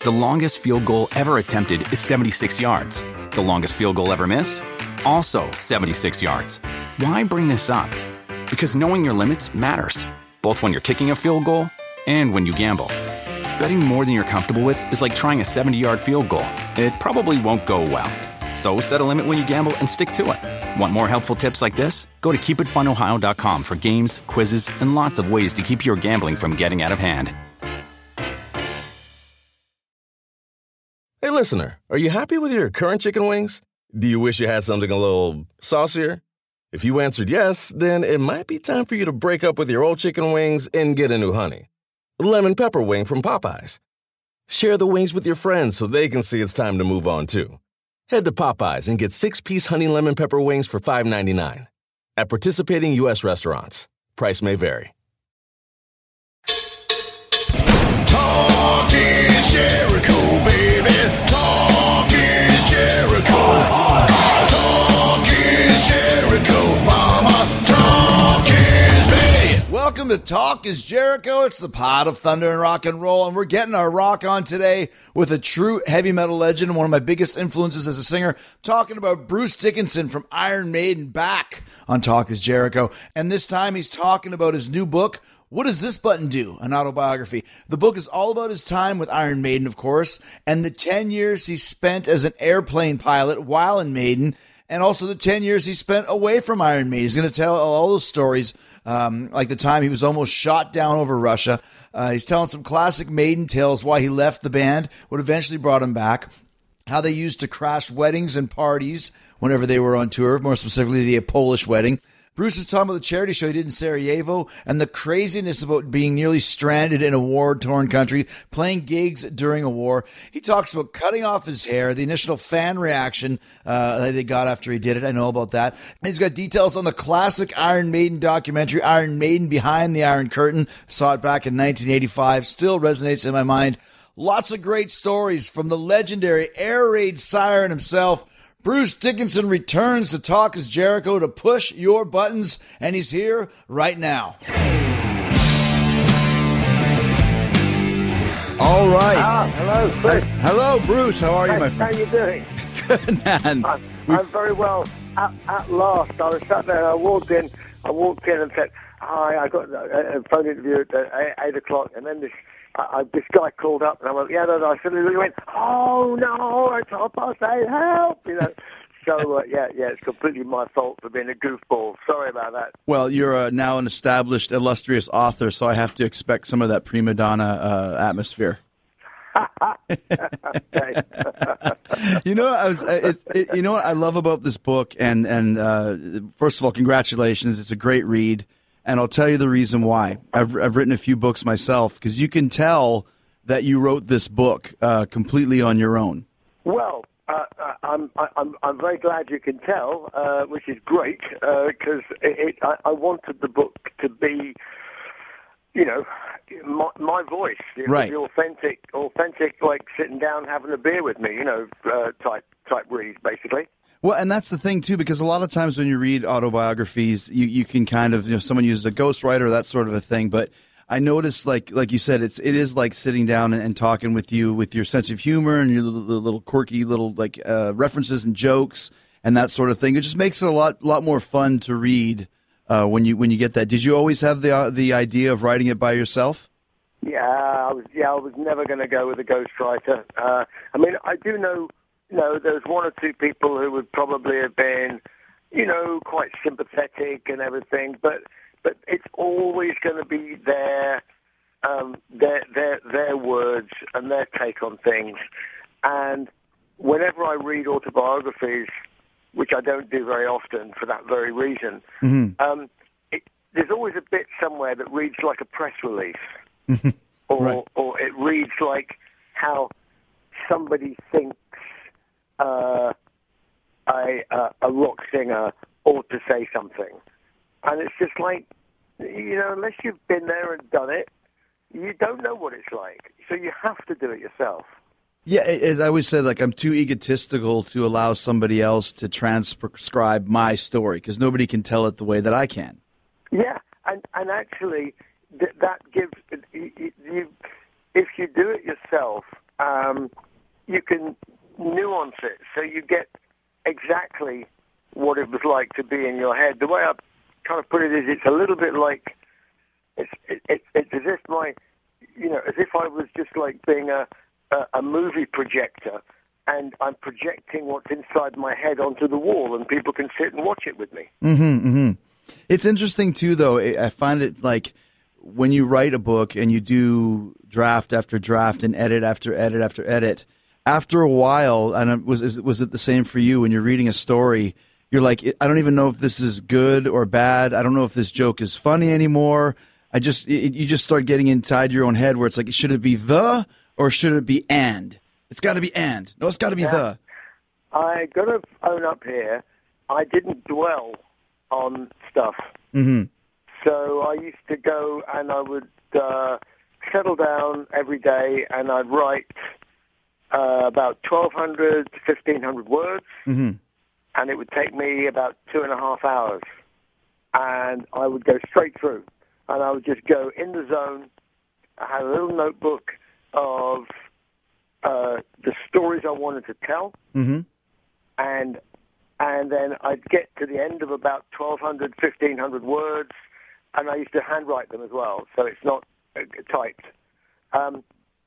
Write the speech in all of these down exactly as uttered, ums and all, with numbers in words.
The longest field goal ever attempted is seventy-six yards. The longest field goal ever missed? Also seventy-six yards. Why bring this up? Because knowing your limits matters, both when you're kicking a field goal and when you gamble. Betting more than you're comfortable with is like trying a seventy-yard field goal. It probably won't go well. So set a limit when you gamble and stick to it. Want more helpful tips like this? Go to keep it fun ohio dot com for games, quizzes, and lots of ways to keep your gambling from getting out of hand. Hey, listener, are you happy with your current chicken wings? Do you wish you had something a little saucier? If you answered yes, then it might be time for you to break up with your old chicken wings and get a new honey. Lemon pepper wing from Popeyes. Share the wings with your friends so they can see it's time to move on, too. Head to Popeyes and get six-piece honey lemon pepper wings for five ninety-nine. At participating U S restaurants. Price may vary. Talk is Jericho, baby. Talk is Jericho. Talk is Jericho, mama. Talk is me. Welcome to Talk is Jericho. It's the pod of thunder and rock and roll, and we're getting our rock on today with a true heavy metal legend, one of my biggest influences as a singer, talking about Bruce Dickinson from Iron Maiden, back on Talk is Jericho. And this time he's talking about his new book, What Does This Button Do? An autobiography. The book is all about his time with Iron Maiden, of course, and the ten years he spent as an airplane pilot while in Maiden, and also the ten years he spent away from Iron Maiden. He's going to tell all those stories, um, like the time he was almost shot down over Russia. Uh, he's telling some classic Maiden tales, why he left the band, what eventually brought him back, how they used to crash weddings and parties whenever they were on tour, more specifically the Polish wedding. Bruce is talking about the charity show he did in Sarajevo and the craziness about being nearly stranded in a war-torn country, playing gigs during a war. He talks about cutting off his hair, the initial fan reaction uh, that he got after he did it. I know about that. And he's got details on the classic Iron Maiden documentary, Iron Maiden Behind the Iron Curtain. Saw it back in nineteen eighty-five. Still resonates in my mind. Lots of great stories from the legendary air raid siren himself. Bruce Dickinson returns to Talk is Jericho to push your buttons, and he's here right now. All right. Ah, hello, Bruce. Uh, hello, Bruce. How are you, my friend? How are you doing? Good, man. I'm, I'm very well. At, at last, I was sat there, and I walked in, I walked in and said, hi, I got a, a phone interview at eight, eight o'clock, and then this I, I, this guy called up, and I went, yeah, no, no. I suddenly went, oh, no, it's half past eight, help, you know. So, uh, yeah, yeah, it's completely my fault for being a goofball. Sorry about that. Well, you're uh, now an established, illustrious author, so I have to expect some of that prima donna uh, atmosphere. you know, I was. It, it, you know what I love about this book, and and uh, first of all, congratulations. It's a great read. And I'll tell you the reason why. I've I've written a few books myself, because you can tell that you wrote this book uh, completely on your own. Well, uh, I'm I'm I'm very glad you can tell, uh, which is great, because uh, it, it, I, I wanted the book to be, you know, my, my voice, you know, right? The authentic, authentic, like sitting down having a beer with me, you know, uh, type type read, basically. Well, and that's the thing, too, because a lot of times when you read autobiographies, you, you can kind of, you know, someone uses a ghostwriter, that sort of a thing. But I noticed, like like you said, it's it is like sitting down and, and talking with you with your sense of humor and your little, little quirky little like uh, references and jokes and that sort of thing. It just makes it a lot lot more fun to read uh, when you when you get that. Did you always have the uh, the idea of writing it by yourself? Yeah, I was. Yeah, I was never going to go with a ghostwriter. Uh, I mean, I do know. You know, there's one or two people who would probably have been, you know, quite sympathetic and everything, but but it's always going to be their um, their their their words and their take on things. And whenever I read autobiographies, which I don't do very often for that very reason, mm-hmm. um, it, there's always a bit somewhere that reads like a press release, or right. or it reads like how somebody thinks. Uh, a, uh, a rock singer ought to say something. And it's just like, you know, unless you've been there and done it, you don't know what it's like. So you have to do it yourself. Yeah, as I always said, like, I'm too egotistical to allow somebody else to transcribe my story, because nobody can tell it the way that I can. Yeah, and, and actually, th- that gives, you, you, if you do it yourself, um, you can nuance it so you get exactly what it was like to be in your head. The way I kind of put it is, it's a little bit like it's it, it, it's as if my you know as if I was just like being a a, a movie projector, and I'm projecting what's inside my head onto the wall, and people can sit and watch it with me. Mm-hmm, mm-hmm. It's interesting too, though. I find it like when you write a book and you do draft after draft and edit after edit after edit. After a while, and was was it the same for you when you're reading a story? You're like, I don't even know if this is good or bad. I don't know if this joke is funny anymore. I just it, you just start getting inside your own head where it's like, should it be the or should it be and? It's got to be and. No, it's got to be yeah. the. I got to own up here. I didn't dwell on stuff. Mm-hmm. So I used to go and I would uh, settle down every day and I'd write uh, about twelve hundred to fifteen hundred words. Mm-hmm. And it would take me about two and a half hours. And I would go straight through. And I would just go in the zone. I had a little notebook of uh, the stories I wanted to tell. Mm-hmm. And and then I'd get to the end of about twelve hundred, fifteen hundred words. And I used to handwrite them as well, so it's not uh, typed. Um,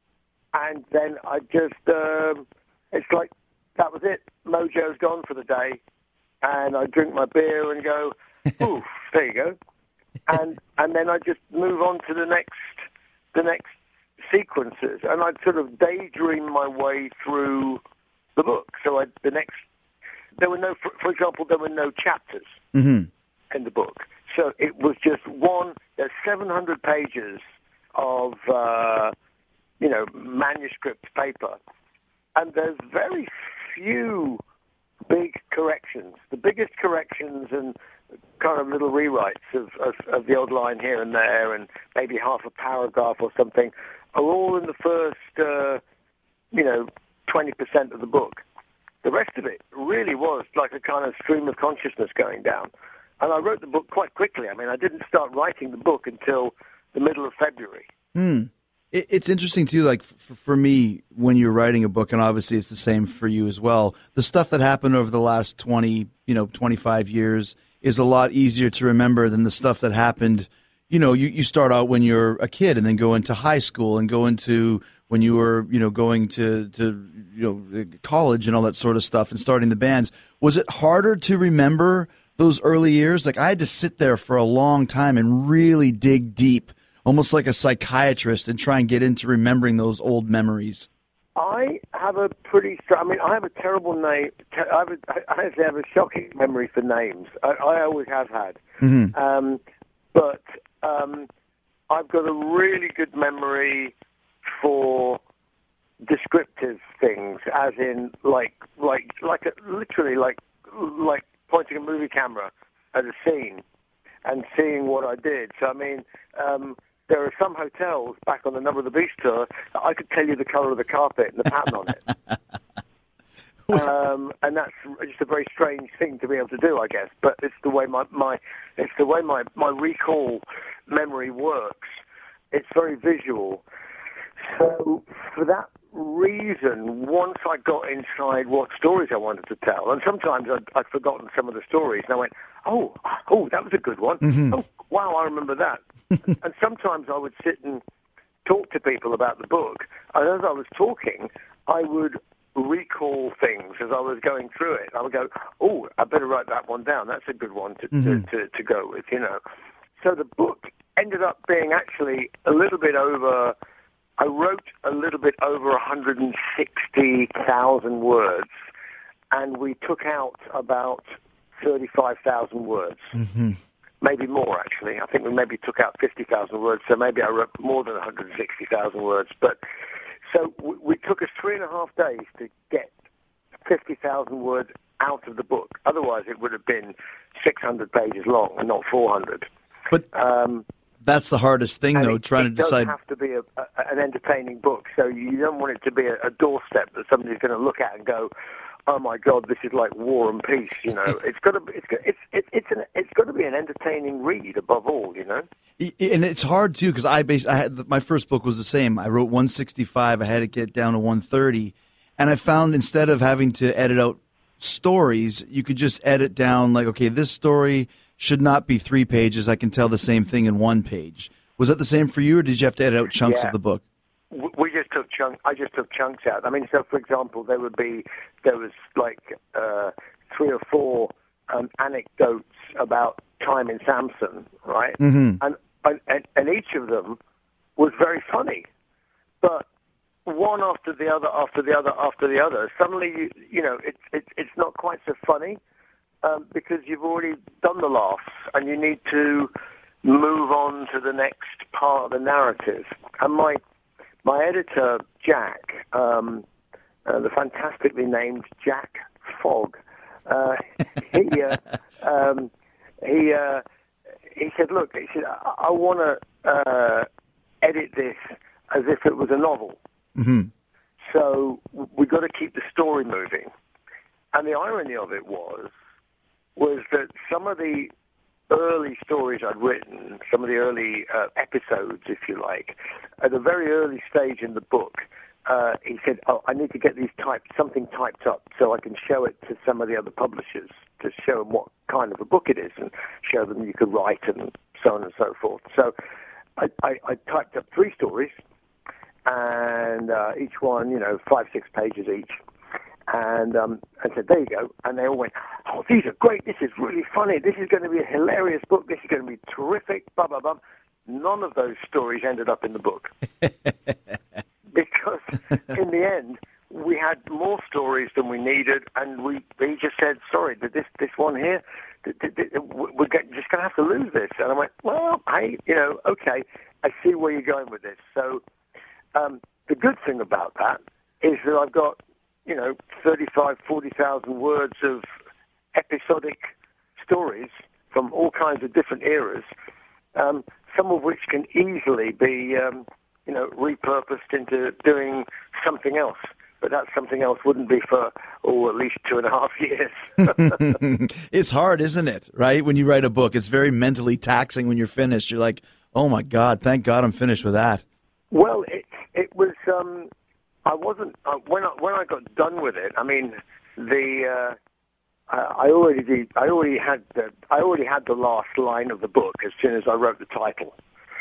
and then I just, um, it's like, that was it. Mojo's gone for the day. And I drink my beer and go, ooh, there you go. And and then I just move on to the next the next sequences. And I'd sort of daydream my way through the book. So I, the next, there were no, for, for example, there were no chapters mm-hmm. in the book. So it was just one, there's seven hundred pages of, uh, you know, manuscript paper. And there's very few big corrections. The biggest corrections and kind of little rewrites of, of, of the odd line here and there and maybe half a paragraph or something are all in the first, uh, you know, twenty percent of the book. The rest of it really was like a kind of stream of consciousness going down. And I wrote the book quite quickly. I mean, I didn't start writing the book until the middle of February. Hmm. It, it's interesting, too, like, f- for me, when you're writing a book, and obviously it's the same for you as well, the stuff that happened over the last twenty, you know, twenty-five years is a lot easier to remember than the stuff that happened. You know, you, you start out when you're a kid and then go into high school and go into when you were, you know, going to, to, you know, college and all that sort of stuff and starting the bands. Was it harder to remember those early years? Like, I had to sit there for a long time and really dig deep, almost like a psychiatrist, and try and get into remembering those old memories. I have a pretty strong, I mean, I have a terrible name. I have a, I actually have a shocking memory for names. I, I always have had. Mm-hmm. Um, but um, I've got a really good memory for descriptive things, as in like like like a, literally like like pointing a movie camera at a scene and seeing what I did. So I mean, um, there are some hotels back on the Number of the Beast tour that I could tell you the color of the carpet and the pattern on it. Um, and that's just a very strange thing to be able to do, I guess. But it's the way my, my it's the way my, my recall memory works. It's very visual. So for that reason, once I got inside what stories I wanted to tell, and sometimes I'd, I'd forgotten some of the stories, and I went, oh, oh, that was a good one. Mm-hmm. Oh, wow, I remember that. And sometimes I would sit and talk to people about the book, and as I was talking, I would recall things as I was going through it. I would go, oh, I better write that one down. That's a good one to, mm-hmm. to, to, to go with, you know. So the book ended up being actually a little bit over, I wrote a little bit over one hundred sixty thousand words, and we took out about thirty-five thousand words. Mm-hmm. Maybe more, actually. I think we maybe took out fifty thousand words, so maybe I wrote more than one hundred sixty thousand words. But so we, we took us three and a half days to get fifty thousand words out of the book. Otherwise, it would have been six hundred pages long and not four hundred. But um, that's the hardest thing, though, it, trying it to decide. It does have to be a, a, an entertaining book, so you don't want it to be a, a doorstep that somebody's going to look at and go, oh my God, this is like War and Peace. You know, it's got to, it's it's it's it's an, it's got to be an entertaining read above all. You know, and it's hard too because I based I had my first book was the same. I wrote one sixty-five. I had to get down to one thirty, and I found instead of having to edit out stories, you could just edit down like, okay, this story should not be three pages. I can tell the same thing in one page. Was that the same for you, or did you have to edit out chunks yeah. of the book? We just took chunks. I just took chunks out. I mean, so for example, there would be there was like uh, three or four um, anecdotes about time in Samson, right? Mm-hmm. And, and and each of them was very funny, but one after the other, after the other, after the other. Suddenly, you you know, it's it's it's not quite so funny um, because you've already done the laughs, and you need to move on to the next part of the narrative. And my My editor, Jack, um, uh, the fantastically named Jack Fogg, uh, he uh, um, he uh, he said, "Look, he said, I, I want to uh, edit this as if it was a novel. Mm-hmm. So we got to keep the story moving." And the irony of it was was that some of the early stories I'd written, some of the early uh, episodes, if you like, at a very early stage in the book, uh, he said, oh, I need to get these typed, something typed up so I can show it to some of the other publishers to show them what kind of a book it is and show them you could write and so on and so forth. So I, I, I typed up three stories, and uh, each one, you know, five, six pages each. And um, and said, there you go. And they all went, oh, these are great. This is really funny. This is going to be a hilarious book. This is going to be terrific. Blah, blah, blah. None of those stories ended up in the book. Because in the end, we had more stories than we needed. And we he just said, sorry, did this, this one here, did, did, did, we're just going to have to lose this. And I went, well, hey, you know, okay, I see where you're going with this. So um, the good thing about that is that I've got, you know, thirty-five, forty thousand words of episodic stories from all kinds of different eras, um, some of which can easily be, um, you know, repurposed into doing something else. But that something else wouldn't be for, oh, at least two and a half years. It's hard, isn't it, right? When you write a book, it's very mentally taxing when you're finished. You're like, oh, my God, thank God I'm finished with that. Well, it, it was... Um, I wasn't uh, when I, when I got done with it. I mean, the uh, I already did, I already had the I already had the last line of the book as soon as I wrote the title.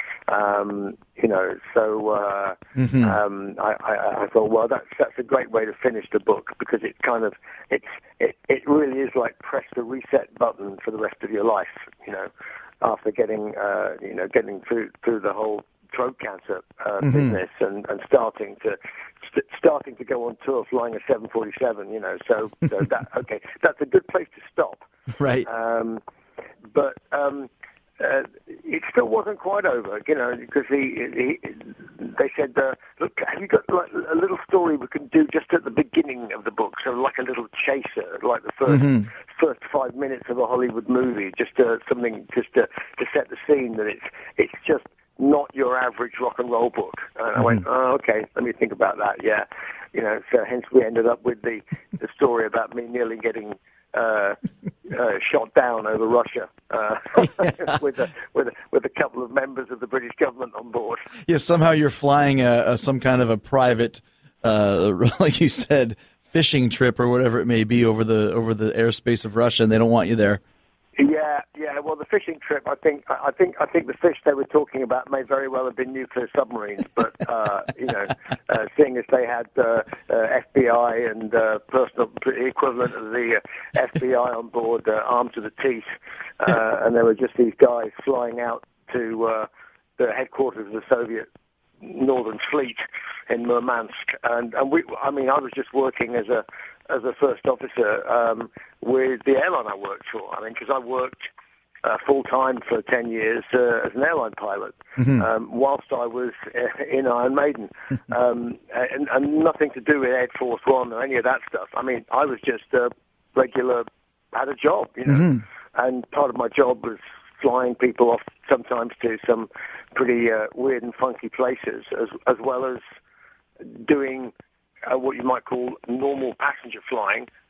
Um, you know, so uh, mm-hmm. um, I, I, I thought, well, that's that's a great way to finish the book because it kind of it's it, it really is like press the reset button for the rest of your life. You know, after getting uh, you know getting through through the whole throat cancer uh, mm-hmm. business and, and starting to st- starting to go on tour flying a seven forty-seven, you know, so, so that okay, that's a good place to stop. Right. Um, but um, uh, it still wasn't quite over, you know, because he, he they said, uh, look, have you got like a little story we can do just at the beginning of the book, so like a little chaser, like the first mm-hmm. first five minutes of a Hollywood movie, just uh, something just to, to set the scene that it's it's just not your average rock and roll book. And I mm-hmm. went, oh, okay, let me think about that, yeah. You know, so hence we ended up with the, the story about me nearly getting uh, uh, shot down over Russia uh, yeah. with, a, with, a, with a couple of members of the British government on board. Yeah, somehow you're flying a, a, some kind of a private, uh, like you said, fishing trip or whatever it may be over the over the airspace of Russia, and they don't want you there. Yeah, yeah. Well, the fishing trip, I think, I think, I think the fish they were talking about may very well have been nuclear submarines. But uh, you know, uh, seeing as they had uh, uh, F B I and uh, personal equivalent of the uh, F B I on board, uh, armed to the teeth, uh, and there were just these guys flying out to uh, the headquarters of the Soviet Northern Fleet in Murmansk, and and we, I mean, I was just working as a as a first officer um, with the airline I worked for. I mean, because I worked uh, full time for ten years uh, as an airline pilot, mm-hmm. um, whilst I was uh, in Iron Maiden, um, and, and nothing to do with Air Force One or any of that stuff. I mean, I was just a regular, had a job, you know, mm-hmm. and part of my job was flying people off sometimes to some pretty uh, weird and funky places, as as well as doing Uh, what you might call normal passenger flying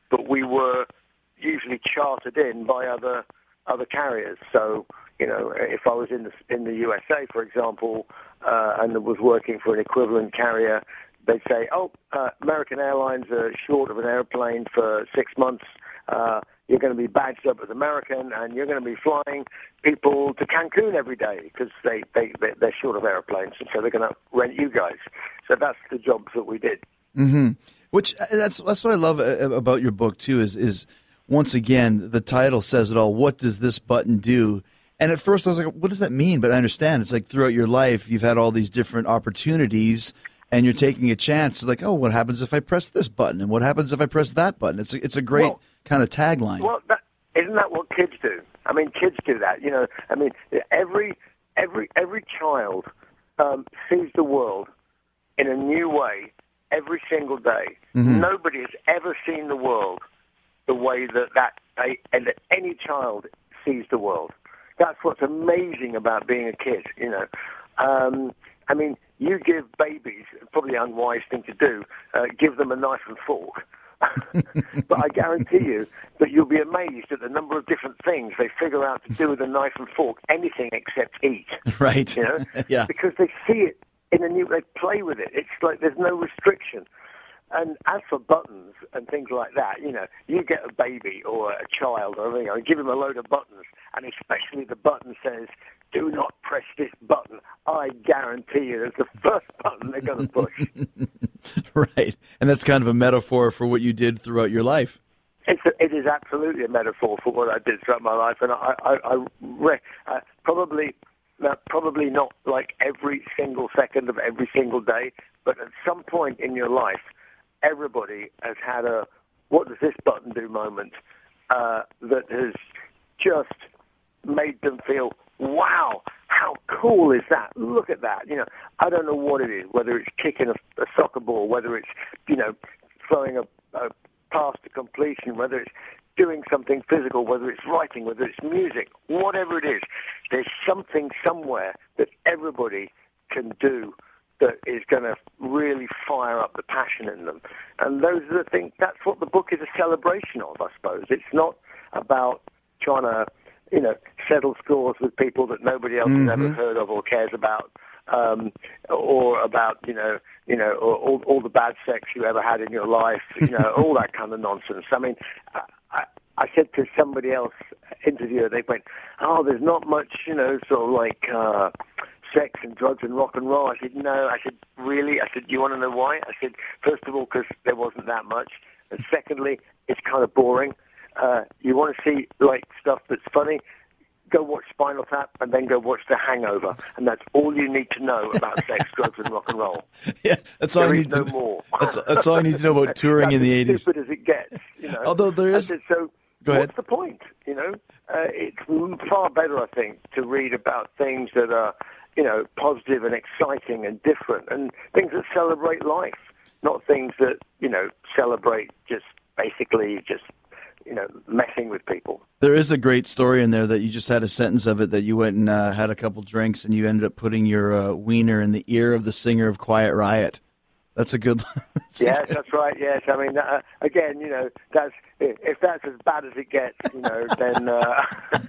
but we were usually chartered in by other other carriers. So, you know, if I was in the in the U S A, for example, uh, and was working for an equivalent carrier, they'd say, "Oh, uh, American Airlines are short of an airplane for six months. Uh, you're going to be badged up as American, and you're going to be flying people to Cancun every day because they, they, they, they're short of airplanes, and so they're going to rent you guys." So that's the jobs that we did. Mm-hmm. Which, that's that's what I love about your book, too, is, is once again, the title says it all. What does this button do? And at first I was like, what does that mean? But I understand. It's like throughout your life, you've had all these different opportunities, and you're taking a chance. It's like, oh, what happens if I press this button? And what happens if I press that button? It's a, it's a great well, kind of tagline. Well, that, isn't that what kids do? I mean, kids do that. You know, I mean, every every every child um, sees the world in a new way every single day. Mm-hmm. Nobody has ever seen the world the way that that, a, that any child sees the world. That's what's amazing about being a kid, you know. Um, I mean, you give babies, probably an unwise thing to do, uh, give them a knife and fork. But I guarantee you that you'll be amazed at the number of different things they figure out to do with a knife and fork, anything except eat. Right. You know? Yeah. Because they see it in a new, they play with it. It's like there's no restriction. And as for buttons and things like that, you know, you get a baby or a child or anything, and give him a load of buttons, and especially the button says, "Do not press this button." I guarantee you that's the first button they're going to push. Right. And that's kind of a metaphor for what you did throughout your life. It's a, it is absolutely a metaphor for what I did throughout my life. And I, I, I re, uh, probably, uh, probably not like every single second of every single day, but at some point in your life, everybody has had a "what does this button do" moment uh, that has just made them feel, wow, how cool is that? Look at that. You know, I don't know what it is, whether it's kicking a, a soccer ball, whether it's, you know, throwing a, a pass to completion, whether it's doing something physical, whether it's writing, whether it's music, whatever it is. There's something somewhere that everybody can do that is going to really fire up the passion in them. And those are the things, that's what the book is a celebration of, I suppose. It's not about trying to, you know, settle scores with people that nobody else mm-hmm. has ever heard of or cares about, um, or about, you know, you know, all, all the bad sex you ever had in your life, you know, all that kind of nonsense. I mean, I, I, I said to somebody else, interviewer, they went, "Oh, there's not much, you know, sort of like, uh, sex and drugs and rock and roll." I said, "No." I said, "Really?" I said, "Do you want to know why?" I said, "First of all, because there wasn't that much. And secondly, it's kind of boring. Uh, you want to see, like, stuff that's funny? Go watch Spinal Tap and then go watch The Hangover. And that's all you need to know about sex, drugs, and rock and roll." Yeah, that's all there I is need no to more. That's, that's all I need to know about touring in the eighties. As stupid as it gets, you know. Although there is... I said, so Go what's ahead. the point, you know? Uh, it's far better, I think, to read about things that are, you know, positive and exciting and different, and things that celebrate life, not things that, you know, celebrate just basically just, you know, messing with people. There is a great story in there that you just had a sentence of it that you went and uh, had a couple drinks and you ended up putting your uh, wiener in the ear of the singer of Quiet Riot. That's a good. That's yes, a good... that's right. Yes, I mean, uh, again, you know, that's if that's as bad as it gets, you know, then uh,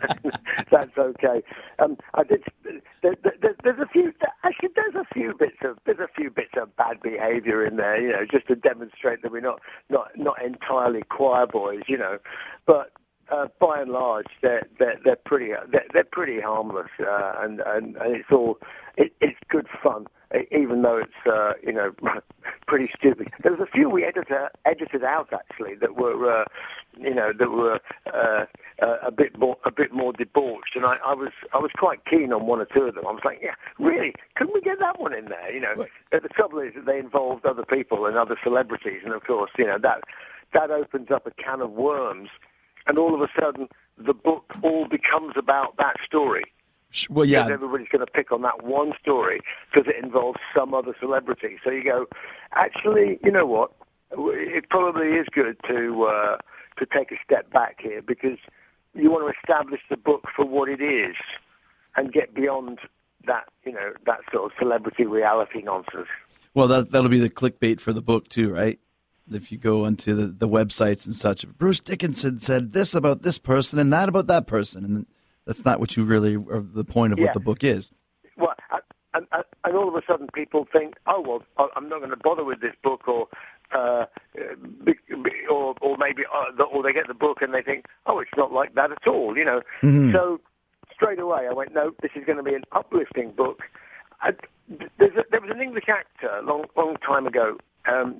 that's okay. Um, I did. There, there, there's a few. Actually, there's a few bits of there's a few bits of bad behaviour in there, you know, just to demonstrate that we're not not not entirely choir boys, you know, but. Uh, by and large, they're they're, they're pretty they're, they're pretty harmless, uh, and, and and it's all it, it's good fun, even though it's uh, you know pretty stupid. There was a few we edited edited out actually that were uh, you know that were uh, uh, a bit more a bit more debauched, and I, I was I was quite keen on one or two of them. I was like, yeah, really, couldn't we get that one in there? You know, what? The trouble is that they involved other people and other celebrities, and of course, you know that that opens up a can of worms. And all of a sudden, the book all becomes about that story. Well, yeah. Because everybody's going to pick on that one story because it involves some other celebrity. So you go, actually, you know what? It probably is good to uh, to take a step back here because you want to establish the book for what it is and get beyond that, you know, that sort of celebrity reality nonsense. Well, that that'll be the clickbait for the book too, right? if you go onto the, the websites and such. Bruce Dickinson said this about this person and that about that person, and that's not what you really are the point of Yeah. what the book is. Well, and, and, and all of a sudden people think, oh, well, I'm not going to bother with this book, or uh, or, or maybe, uh, or they get the book and they think, oh, it's not like that at all, you know. Mm-hmm. So straight away I went, no, this is going to be an uplifting book. I, there's a, there was an English actor a long, long time ago, um,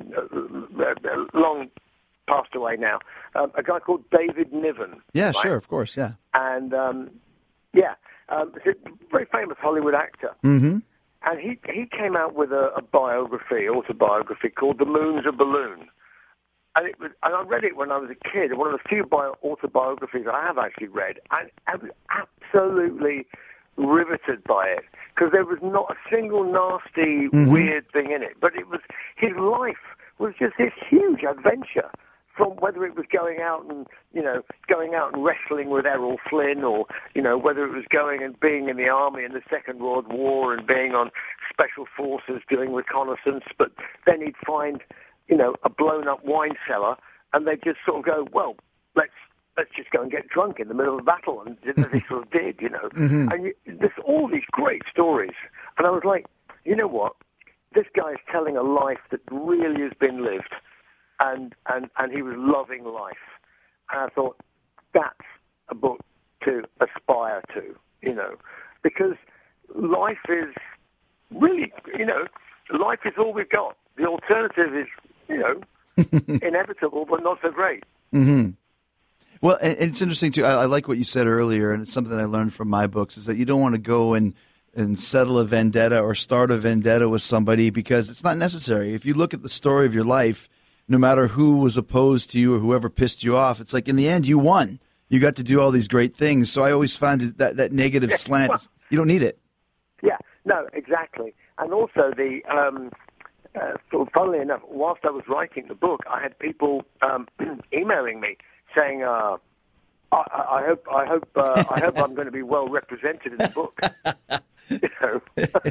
long passed away now, um, a guy called David Niven. Yeah, right? sure, of course, yeah. And, um, yeah, um, he's a very famous Hollywood actor. Mm-hmm. And he he came out with a, a biography, autobiography called The Moon's a Balloon. And it was, and I read it when I was a kid, one of the few bio, autobiographies I have actually read. And I was absolutely riveted by it, because there was not a single nasty, Mm-hmm. weird thing in it. But it was, his life was just this huge adventure. From whether it was going out and, you know, going out and wrestling with Errol Flynn, or, you know, whether it was going and being in the army in the Second World War and being on special forces doing reconnaissance, but then he'd find, you know, a blown-up wine cellar, and they'd just sort of go, well, let's let's just go and get drunk in the middle of a battle, and they sort of did, you know. Mm-hmm. And you, there's all these great stories, and I was like, you know what? This guy is telling a life that really has been lived. And, and, and he was loving life. And I thought, that's a book to aspire to, you know, because life is really, you know, life is all we've got. The alternative is, you know, inevitable, but not so great. Mm-hmm. Well, and it's interesting, too. I, I like what you said earlier, and it's something I learned from my books, is that you don't want to go and, and settle a vendetta or start a vendetta with somebody, because it's not necessary. If you look at the story of your life, no matter who was opposed to you or whoever pissed you off, it's like in the end you won. You got to do all these great things. So I always find that that negative slant, well, you don't need it. Yeah, no, exactly. And also the, um, uh, so funnily enough, whilst I was writing the book, I had people um, emailing me saying, uh, I, I hope, I hope, uh, I hope I'm going to be well represented in the book. You know,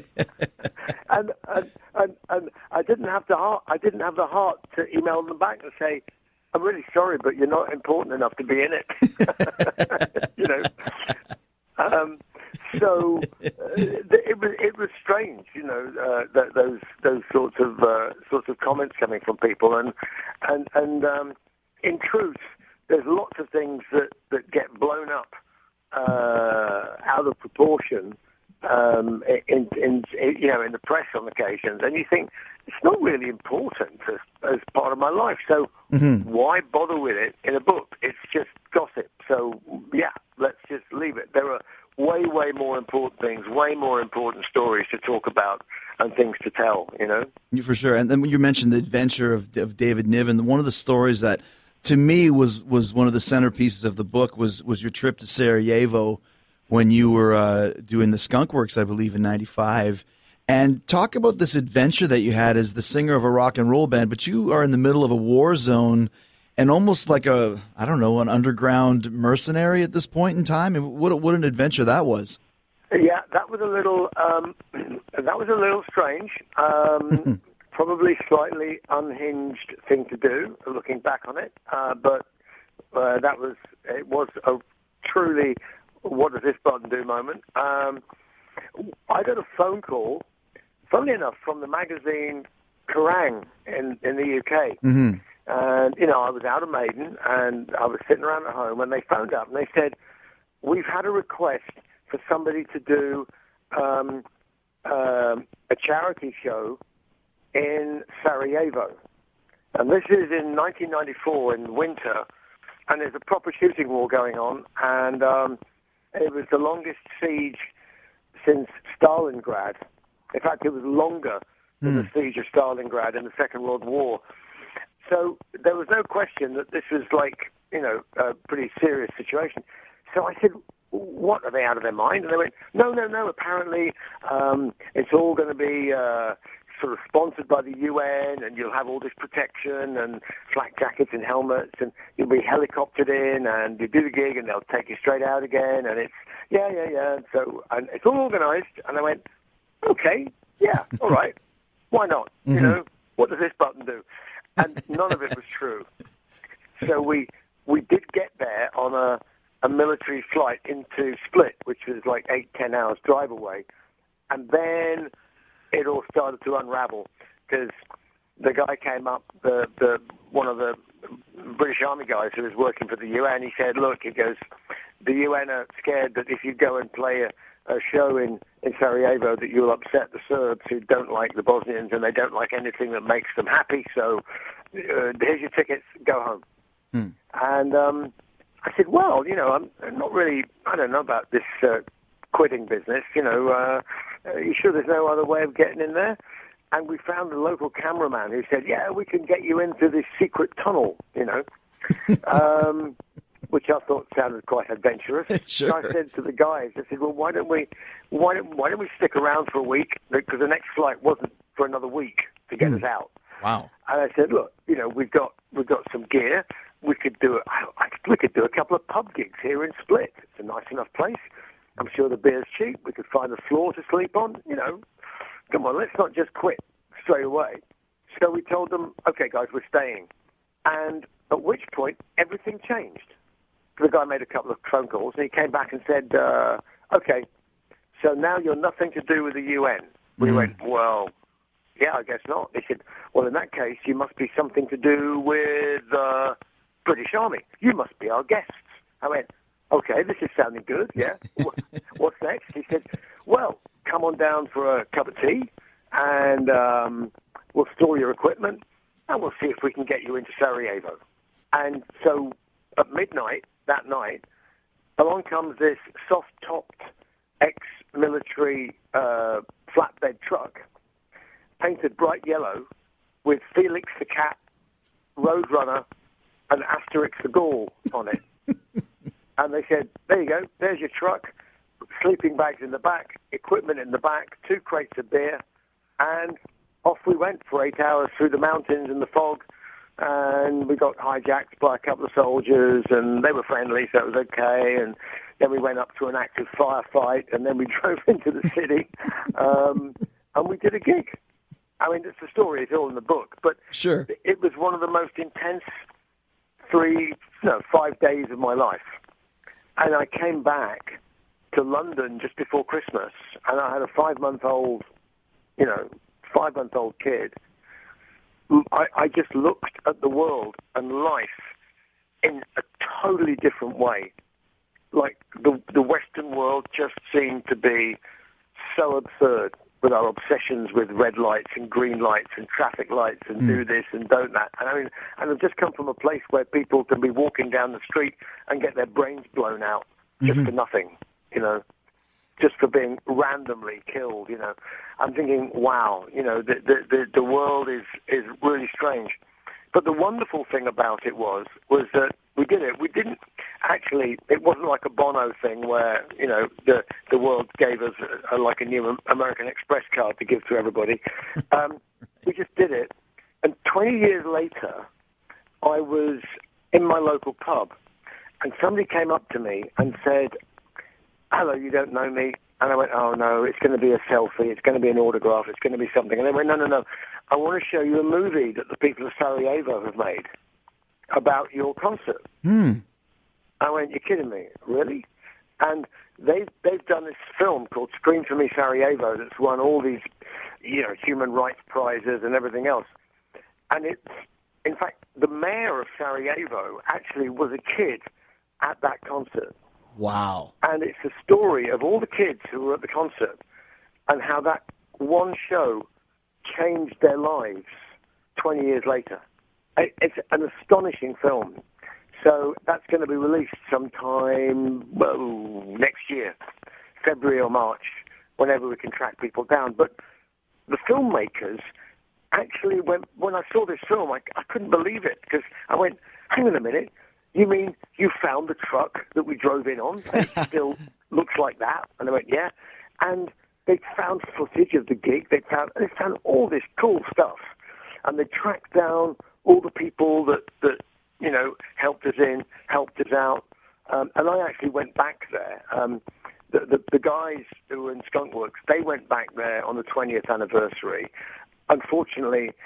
and, and and and I didn't have the heart. I didn't have the heart to email them back and say, "I'm really sorry, but you're not important enough to be in it." You know. Um, so uh, it was it was strange, you know, uh, that, those those sorts of uh, sorts of comments coming from people, and and and um, in truth, there's lots of things that, that get blown up uh, out of proportion. Um, in, in, in you know in the press on occasions, and you think it's not really important as, as part of my life. So Mm-hmm. why bother with it in a book? It's just gossip. So yeah, let's just leave it. There are way, way more important things, way more important stories to talk about and things to tell. You know, For sure. And then when you mentioned the adventure of, of David Niven, one of the stories that to me was, was one of the centerpieces of the book was was your trip to Sarajevo, when you were uh, doing the Skunk Works, I believe, in ninety-five. And talk about this adventure that you had as the singer of a rock and roll band, but you are in the middle of a war zone and almost like a, I don't know, an underground mercenary at this point in time. And what, what an adventure that was. yeah, that was a little um, that was a little strange. Um, probably slightly unhinged thing to do, looking back on it. Uh, but uh, that was it was a truly what does this button do moment. Um, I got a phone call, funnily enough, from the magazine Kerrang in, in the U K. Mm-hmm. And, you know, I was out of Maiden, and I was sitting around at home, and they phoned up, and they said, we've had a request for somebody to do um, um, a charity show in Sarajevo. And this is in nineteen ninety-four in winter, and there's a proper shooting war going on, and um, it was the longest siege since Stalingrad. In fact, it was longer than the siege of Stalingrad in the Second World War. So there was no question that this was like, you know, a pretty serious situation. So I said, what, are they out of their mind? And they went, no, no, no, apparently um, it's all going to be uh, sort of sponsored by the U N, and you'll have all this protection and flak jackets and helmets, and you'll be helicoptered in, and you do the gig, and they'll take you straight out again, and it's, yeah, yeah, yeah. And so and it's all organised. And I went, okay, yeah, all right, why not? Mm-hmm. You know, what does this button do? and none of it was true. So we we did get there on a, a military flight into Split, which was like eight, ten hours drive away. And then it all started to unravel because the guy came up, the, the one of the British Army guys who was working for the U N, he said, look, he goes, the U N are scared that if you go and play a, a show in, in Sarajevo that you'll upset the Serbs who don't like the Bosnians and they don't like anything that makes them happy. So uh, here's your tickets, go home. Hmm. And um, I said, well, you know, I'm, I'm not really, I don't know about this uh, quitting business. You know, uh, are you sure there's no other way of getting in there? And we found a local cameraman who said, yeah, we can get you into this secret tunnel, you know, um, which I thought sounded quite adventurous. Sure. So I said to the guys, I said, well, why don't we, why don't, why don't we stick around for a week? Because the next flight wasn't for another week to get mm. us out. Wow. And I said, look, you know, we've got, we've got some gear. We could do a, I, we could do a couple of pub gigs here in Split. It's a nice enough place. I'm sure the beer's cheap. We could find a floor to sleep on, you know. Come on, let's not just quit straight away. So we told them, okay, guys, we're staying. And at which point, everything changed. The guy made a couple of phone calls, and he came back and said, uh, okay, so now you're nothing to do with the U N. We mm. went, well, yeah, I guess not. They said, well, in that case, you must be something to do with the uh, British Army. You must be our guests. I went, okay, this is sounding good, yeah. What's next? He said, well, come on down for a cup of tea, and um, we'll store your equipment, and we'll see if we can get you into Sarajevo. And so at midnight that night, along comes this soft-topped ex-military uh, flatbed truck, painted bright yellow, with Felix the Cat, Roadrunner, and Asterix the Gaul on it. And they said, there you go, there's your truck, sleeping bags in the back, equipment in the back, two crates of beer, and off we went for eight hours through the mountains in the fog, and we got hijacked by a couple of soldiers, and they were friendly, so it was okay, and then we went up to an active firefight, and then we drove into the city, um, and we did a gig. I mean, it's the story, it's all in the book, but sure. It was one of the most intense three, no, five days of my life. And I came back to London just before Christmas, and I had a five-month-old, you know, five-month-old kid. I, I just looked at the world and life in a totally different way. Like, the, the Western world just seemed to be so absurd with our obsessions with red lights and green lights and traffic lights and mm. do this and don't that. And I mean, and I've just come from a place where people can be walking down the street and get their brains blown out just mm-hmm. for nothing, you know, just for being randomly killed, you know. I'm thinking, wow, you know, the the, the, the world is, is really strange. But the wonderful thing about it was, was that we did it. We didn't actually, it wasn't like a Bono thing where, you know, the, the world gave us a, a, like a new American Express card to give to everybody. Um, we just did it. And twenty years later, I was in my local pub, and somebody came up to me and said, hello, you don't know me? And I went, oh, no, it's going to be a selfie. It's going to be an autograph. It's going to be something. And they went, no, no, no. I want to show you a movie that the people of Sarajevo have made about your concert. Hmm. I went, you're kidding me, really? And they've, they've done this film called Screen for Me Sarajevo that's won all these, you know, human rights prizes and everything else. And it's, in fact, the mayor of Sarajevo actually was a kid at that concert. Wow. And it's the story of all the kids who were at the concert and how that one show changed their lives twenty years later. It's an astonishing film. So that's going to be released sometime, well, next year, February or March, whenever we can track people down. But the filmmakers actually, went, when I saw this film, I, I couldn't believe it, because I went, hang on a minute, you mean you found the truck that we drove in on? And it still looks like that? And I went, yeah. And they found footage of the gig. They found, they found all this cool stuff. And they tracked down all the people that, that you know, helped us in, helped us out. Um, and I actually went back there. Um, the, the, the guys who were in Skunk Works, they went back there on the twentieth anniversary. Unfortunately,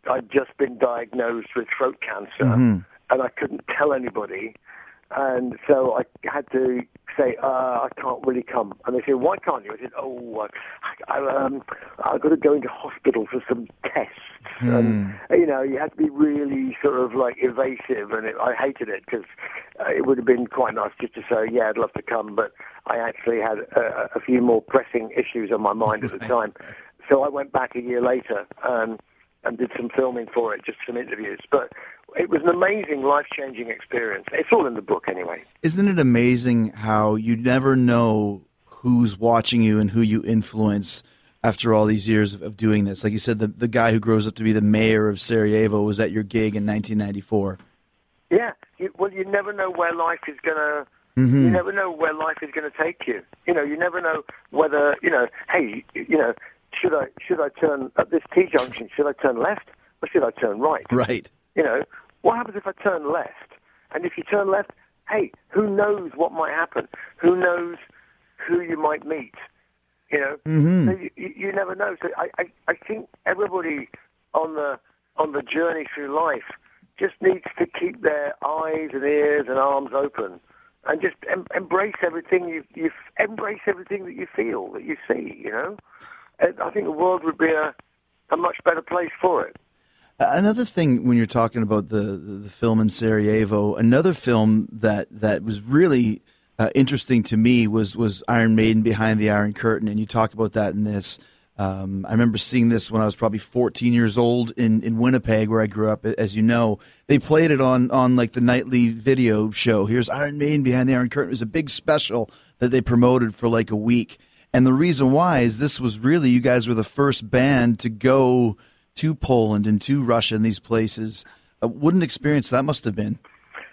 I'd just been diagnosed with throat cancer, Mm-hmm. and I couldn't tell anybody. And so I had to say, uh, I can't really come. And they said, why can't you? I said, oh, I, I, um, I've got to go into hospital for some tests. Mm. And, you know, you had to be really sort of like evasive. And it, I hated it because uh, it would have been quite nice just to say, yeah, I'd love to come. But I actually had a, a few more pressing issues on my mind at the time. So I went back a year later um, and did some filming for it, just some interviews. But it was an amazing, life-changing experience. It's all in the book anyway. Isn't it amazing how you never know who's watching you and who you influence after all these years of, of doing this? Like you said, the, the guy who grows up to be the mayor of Sarajevo was at your gig in nineteen ninety-four. Yeah. You, well, you never know where life is going to... Mm-hmm. You never know where life is going to take you. You know, you never know whether, you know, hey, you know, should I should I turn at this T-junction, should I turn left or should I turn right? Right. You know, what happens if I turn left? And if you turn left, hey, who knows what might happen? Who knows who you might meet? You know, Mm-hmm. so you, you, you never know. So I, I, I think everybody on the on the journey through life just needs to keep their eyes and ears and arms open, and just em- embrace everything you you embrace everything that you feel, that you see. You know, and I think the world would be a a much better place for it. Another thing, when you're talking about the, the, the film in Sarajevo, another film that, that was really uh, interesting to me was, was Iron Maiden Behind the Iron Curtain, and you talk about that in this. Um, I remember seeing this when I was probably fourteen years old in, in Winnipeg, where I grew up, as you know. They played it on, on like the nightly video show. Here's Iron Maiden Behind the Iron Curtain. It was a big special that they promoted for like a week. And the reason why is this was really, you guys were the first band to go to Poland and to Russia and these places. Uh, what an experience that must have been.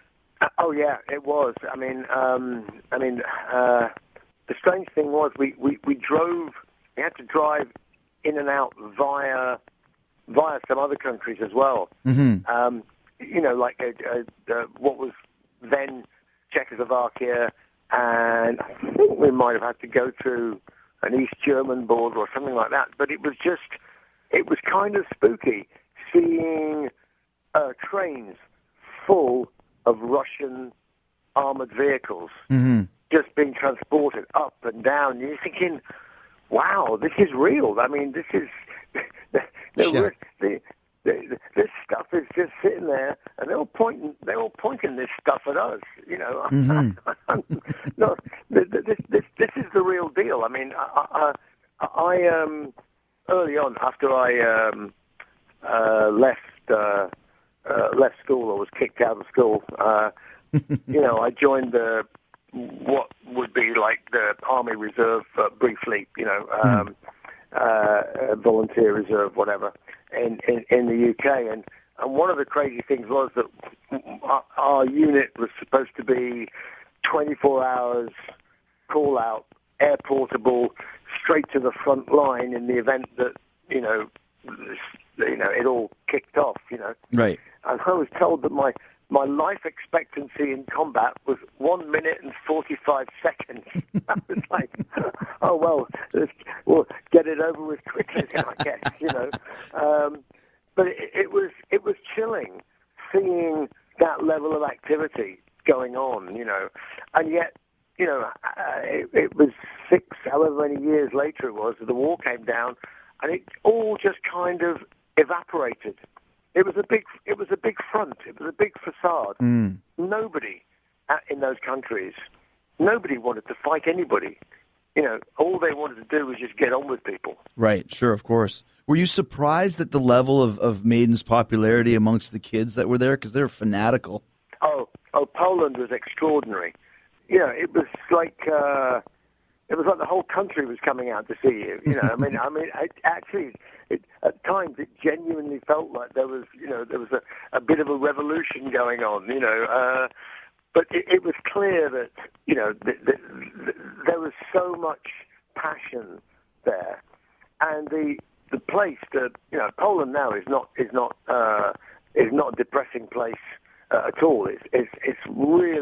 Oh yeah, it was. I mean, um, I mean, uh, the strange thing was we, we, we drove. We had to drive in and out via via some other countries as well. Mm-hmm. Um, you know, like uh, uh, what was then Czechoslovakia, and I think we might have had to go through an East German border or something like that. But it was just. It was kind of spooky seeing uh, trains full of Russian armored vehicles Mm-hmm. just being transported up and down. You're thinking, wow, this is real. I mean, this is... the, Yeah. the, the, this stuff is just sitting there, and they're all pointing. They're all pointing this stuff at us. You know, Mm-hmm. no, this, this this this is the real deal. I mean, I, I, I um. Early on, after I um, uh, left uh, uh, left school or was kicked out of school, uh, you know, I joined the what would be like the Army Reserve uh, briefly, you know, um, uh, volunteer reserve, whatever, in, in, in the U K. And, and one of the crazy things was that our, our unit was supposed to be twenty-four hours call out, air portable, straight to the front line in the event that, you know, you know, it all kicked off, you know. Right. And I was told that my, my life expectancy in combat was one minute and forty-five seconds. I was like, oh, well, let's, we'll get it over with quickly, I guess, you know. Um, but it, it was it was chilling seeing that level of activity going on, you know. And yet, you know, uh, it, it was six, however many years later it was, the war came down, and it all just kind of evaporated. It was a big, it was a big front. It was a big facade. Mm. Nobody at, in those countries, nobody wanted to fight anybody. You know, all they wanted to do was just get on with people. Right, sure, of course. Were you surprised at the level of, of Maiden's popularity amongst the kids that were there? Because they're fanatical. Oh, oh, Poland was extraordinary. You know, it was like uh, it was like the whole country was coming out to see you. You know, I mean, I mean, I, actually, it, at times it genuinely felt like there was, you know, there was a, a bit of a revolution going on. You know, uh, but it, it was clear that, you know, th- th- th- there was so much passion there, and the the place that, you know, Poland now is not is not uh, is not a depressing place uh, at all. It's, it's it's really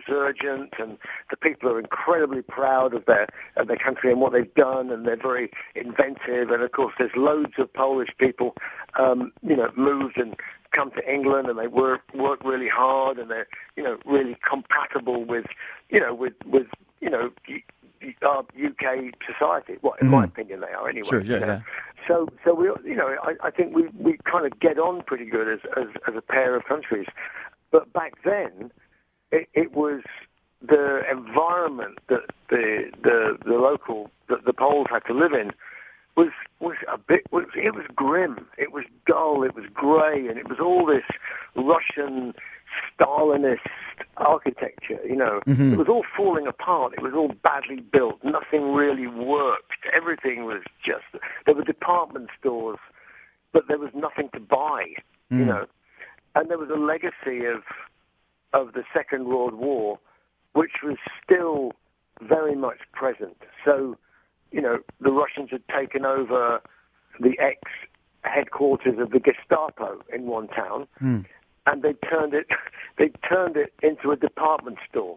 resurgent, and the people are incredibly proud of their of their country and what they've done, and they're very inventive. And of course, there's loads of Polish people, um, you know, moved and come to England, and they work work really hard, and they're, you know, really compatible with, you know, with with you know. Our U K society. Well, in mm. my opinion, they are anyway. Sure, yeah, you know? yeah. So, so we, you know, I, I think we, we kind of get on pretty good as, as as a pair of countries. But back then, it, it was the environment that the the the local that the Poles had to live in was was a bit. Was, it was grim. It was dull. It was grey, and it was all this Russian Stalinist architecture, you know. Mm-hmm. It was all falling apart. It was all badly built. Nothing really worked. Everything was just, there were department stores, but there was nothing to buy, mm. you know. And there was a legacy of of the Second World War, which was still very much present. So, you know, the Russians had taken over the ex-headquarters of the Gestapo in one town, mm. and they turned it they turned it into a department store.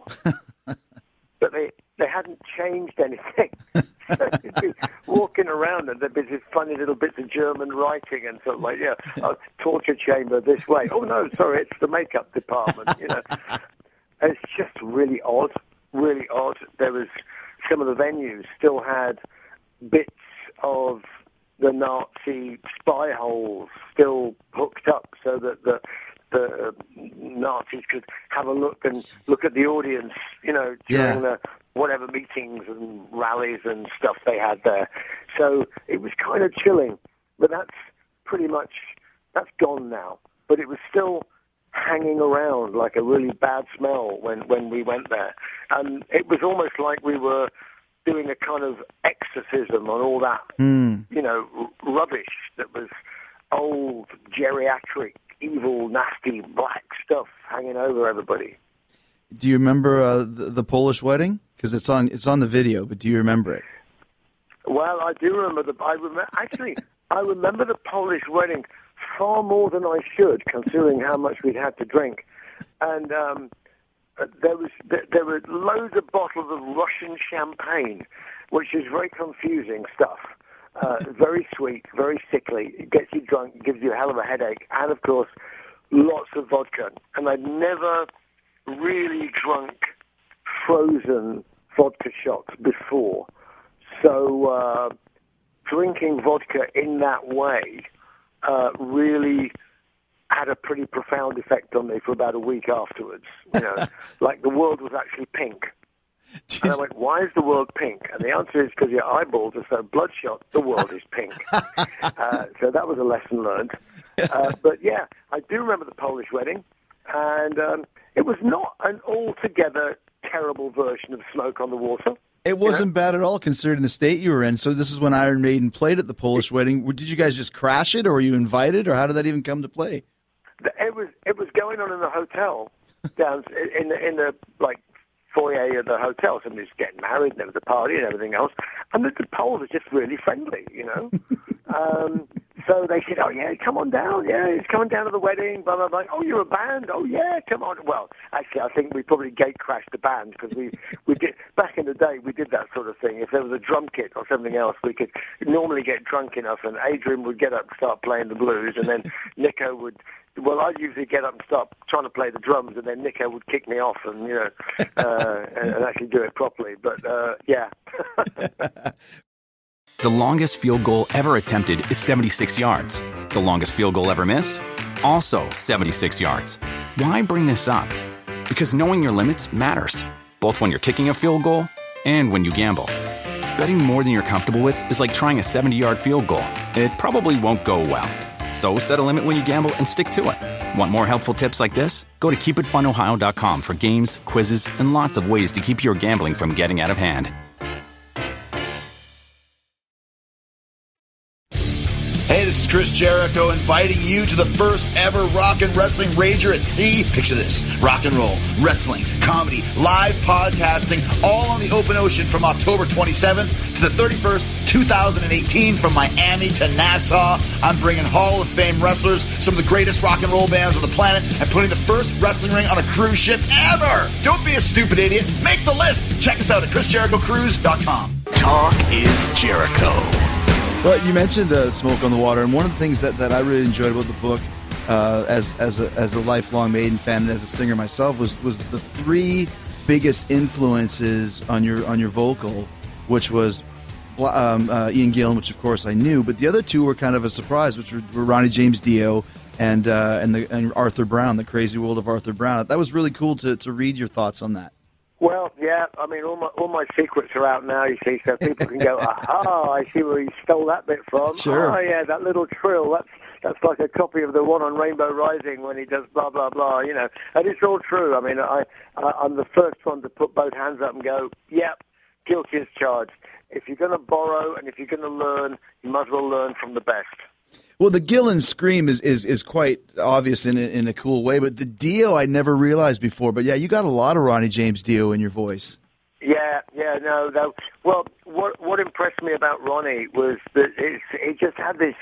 But they they hadn't changed anything. So you'd be walking around and there'd be these funny little bits of German writing and sort of like, yeah, oh, torture chamber this way. Oh no, sorry, it's the makeup department, you know. And it's just really odd, really odd. There was some of the venues still had bits of the Nazi spy holes still hooked up so that the the Nazis could have a look and look at the audience, you know, during yeah. the whatever meetings and rallies and stuff they had there. So it was kind of chilling, but that's pretty much, that's gone now. But it was still hanging around like a really bad smell when, when we went there. And it was almost like we were doing a kind of exorcism on all that, mm. you know, r- rubbish that was old, geriatric, evil, nasty, black stuff hanging over everybody. Do you remember uh, the, the Polish wedding? Because it's on it's on the video, but do you remember it? Well, I do remember the. I remember actually. I remember the Polish wedding far more than I should, considering how much we'd had to drink. And um, there was there, there were loads of bottles of Russian champagne, which is very confusing stuff. Uh, very sweet, very sickly. It gets you drunk, gives you a hell of a headache, and of course, lots of vodka. And I'd never really drunk frozen vodka shots before. So uh, drinking vodka in that way uh, really had a pretty profound effect on me for about a week afterwards. You know, like the world was actually pink. And I went, why is the world pink? And the answer is because your eyeballs are so bloodshot, the world is pink. uh, so that was a lesson learned. Uh, but yeah, I do remember the Polish wedding. And um, it was not an altogether terrible version of Smoke on the Water. It wasn't you know? bad at all, considering the state you were in. So this is when Iron Maiden played at the Polish wedding. Did you guys just crash it, or were you invited, or how did that even come to play? It was it was going on in the hotel, down in the, in the like foyer of the hotel. Somebody's getting married, and there was a party and everything else. And the, the Poles are just really friendly, you know. um, so they said, "Oh yeah, come on down. Yeah, he's coming down to the wedding." Blah blah blah. Oh, you're a band. Oh yeah, come on. Well, actually, I think we probably gate crashed the band because we we did back in the day. We did that sort of thing. If there was a drum kit or something else, we could normally get drunk enough, and Adrian would get up and start playing the blues, and then Nico would. Well, I'd usually get up and start trying to play the drums, and then Nico would kick me off and, you know, uh, and, and actually do it properly. But, uh, yeah. The longest field goal ever attempted is seventy-six yards. The longest field goal ever missed? Also seventy-six yards. Why bring this up? Because knowing your limits matters, both when you're kicking a field goal and when you gamble. Betting more than you're comfortable with is like trying a seventy-yard field goal. It probably won't go well. So set a limit when you gamble and stick to it. Want more helpful tips like this? Go to keep it fun ohio dot com for games, quizzes, and lots of ways to keep your gambling from getting out of hand. Hey, this is is Chris Jericho inviting you to the first ever Rock and Wrestling Rager at Sea. Picture this, rock and roll, wrestling, comedy, live podcasting, all on the open ocean from October twenty-seventh to the thirty-first, two thousand eighteen, from Miami to Nassau. I'm bringing Hall of Fame wrestlers, some of the greatest rock and roll bands on the planet, and putting the first wrestling ring on a cruise ship ever. Don't be a stupid idiot. Make the list. Check us out at chris jericho cruise dot com. Talk is Jericho. Well, you mentioned uh, Smoke on the Water, and one of the things that, that I really enjoyed about the book, uh, as as a, as a lifelong Maiden fan and as a singer myself, was was the three biggest influences on your on your vocal, which was um, uh, Ian Gillan, which of course I knew, but the other two were kind of a surprise, which were, were Ronnie James Dio and uh, and, the, and Arthur Brown, The Crazy World of Arthur Brown. That was really cool to to read your thoughts on that. Well, yeah, I mean, all my all my secrets are out now, you see, so people can go, aha, I see where you stole that bit from. Sure. Oh, yeah, that little trill, that's that's like a copy of the one on Rainbow Rising when he does blah, blah, blah, you know. And it's all true. I mean, I, I, I'm the first one to put both hands up and go, yep, guilty as charged. If you're going to borrow and if you're going to learn, you might as well learn from the best. Well, the Gillan scream is, is, is quite obvious in a, in a cool way, but the Dio I never realized before. But yeah, you got a lot of Ronnie James Dio in your voice. Yeah, yeah, no, no. Well, what what impressed me about Ronnie was that it, it just had this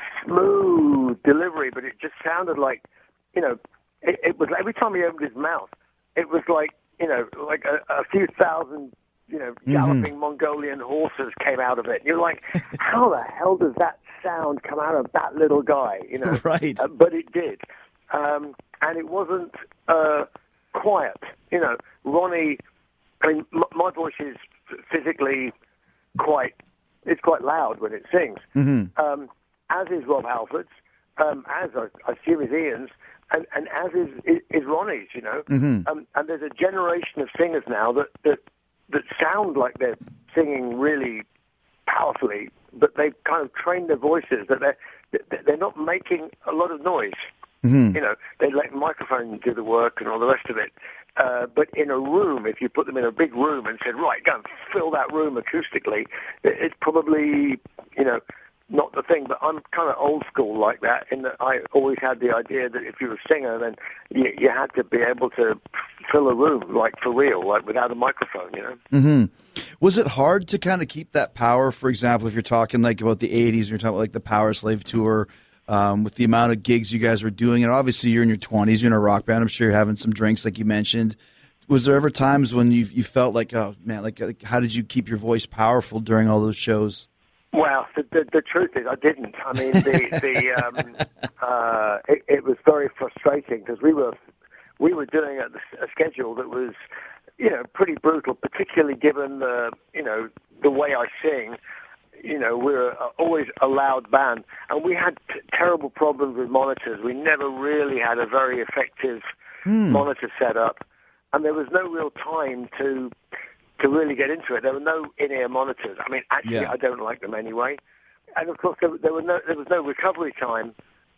smooth delivery, but it just sounded like, you know, it, it was every time he opened his mouth, it was like, you know, like a, a few thousand, you know, galloping mm-hmm. Mongolian horses came out of it. You're like, how the hell does that sound come out of that little guy, you know? Right. Uh, but it did. Um, and it wasn't uh, quiet. You know, Ronnie, I mean, m- my voice is physically quite, it's quite loud when it sings. Mm-hmm. Um, as is Rob Halford's, um, as I, I assume is Ian's, and, and as is, is, is Ronnie's, you know? Mm-hmm. Um, and there's a generation of singers now that, that, that sound like they're singing really powerfully, but they've kind of trained their voices that they're they're not making a lot of noise. Mm-hmm. You know, they let the microphone do the work and all the rest of it. Uh, but in a room, if you put them in a big room and said, right, go and fill that room acoustically, it's probably, you know, not the thing. But I'm kind of old school like that, in that I always had the idea that if you were a singer, then you, you had to be able to fill a room, like for real, like without a microphone, you know. Mm-hmm. Was it hard to kind of keep that power? For example, if you're talking like about the eighties, you're talking about like the Power Slave tour, um, with the amount of gigs you guys were doing, and obviously you're in your twenties, you're in a rock band. I'm sure you're having some drinks, like you mentioned. Was there ever times when you you felt like, oh man, like, like how did you keep your voice powerful during all those shows? Well, the, the, the truth is, I didn't. I mean, the, the um, uh, it, it was very frustrating because we were we were doing a, a schedule that was, you know, pretty brutal, particularly given the, you know, the way I sing. You know, we're always a loud band, and we had t- terrible problems with monitors. We never really had a very effective mm. monitor setup, and there was no real time to to really get into it. There were no in-ear monitors. I mean, actually, yeah. I don't like them anyway. And of course, there, there, were no, there was no recovery time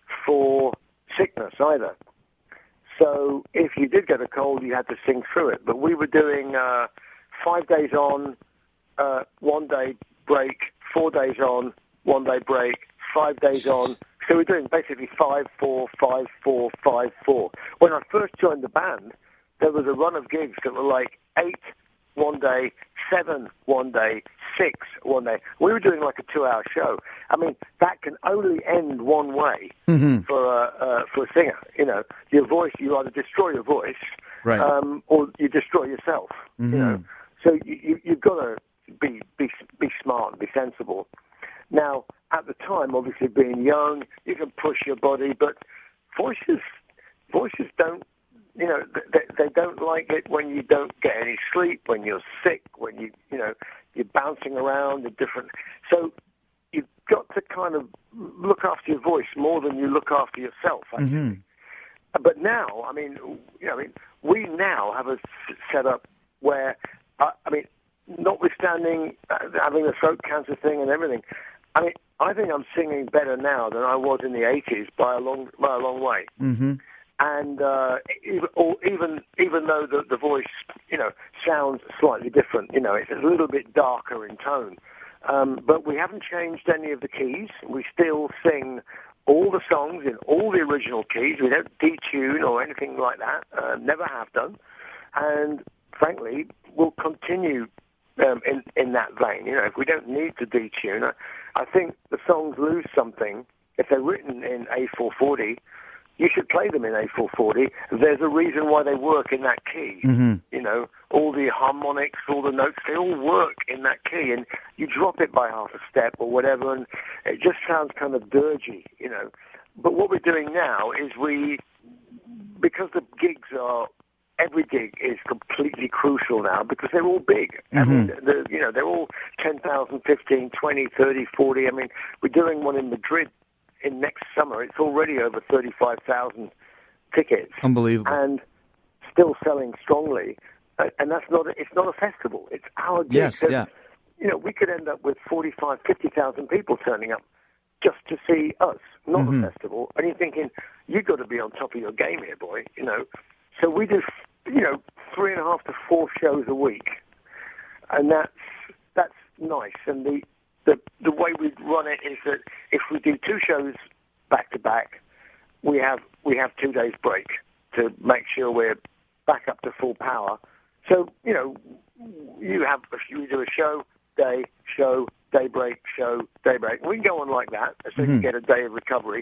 for sickness either. So if you did get a cold, you had to sing through it. But we were doing uh, five days on, uh, one day break, four days on, one day break, five days on. So we're doing basically five, four, five, four, five, four. When I first joined the band, there was a run of gigs that were like eight one day, seven one day, six one day. We were doing like a two-hour show. I mean, that can only end one way mm-hmm. for a uh, for a singer. You know, your voice. You either destroy your voice, right, um, or you destroy yourself. Mm-hmm. You know, so you, you, you've got to be be be smart and be sensible. Now, at the time, obviously being young, you can push your body, but voices voices don't. You know, they, they don't like it when you don't get any sleep, when you're sick, when you, you know, you're bouncing around in different. So you've got to kind of look after your voice more than you look after yourself, actually. Mm-hmm. But now, I mean, you know, I mean, we now have a setup where, uh, I mean, notwithstanding uh, having the throat cancer thing and everything, I mean, I think I'm singing better now than I was in the eighties by a long, by a long way. Mm-hmm. And uh, even, or even even though the, the voice, you know, sounds slightly different, you know, it's a little bit darker in tone. Um, but we haven't changed any of the keys. We still sing all the songs in all the original keys. We don't detune or anything like that. Uh, never have done. And frankly, we'll continue um, in, in that vein. You know, if we don't need to detune, I, I think the songs lose something. If they're written in A four forty, you should play them in A four forty. There's a reason why they work in that key. Mm-hmm. You know, all the harmonics, all the notes, they all work in that key. And you drop it by half a step or whatever, and it just sounds kind of dirgy, you know. But what we're doing now is we, because the gigs are, every gig is completely crucial now because they're all big. Mm-hmm. I mean, the, you know, they're all ten thousand, fifteen, twenty, thirty, forty. I mean, we're doing one in Madrid in next summer. It's already over thirty-five thousand tickets. Unbelievable. And still selling strongly. And that's not, a, it's not a festival. It's our gig. Yes, so, yeah. You know, we could end up with forty-five, fifty thousand people turning up just to see us, not Mm-hmm. a festival. And you're thinking, you've got to be on top of your game here, boy, you know. So we do, you know, three and a half to four shows a week. And that's, that's nice. And the, the, the way we run it is that if we do two shows back to back, we have, we have two days break to make sure we're back up to full power. So, you know, you have, you do a show, day, show, day break, show, day break. We can go on like that, so Mm-hmm. you get a day of recovery.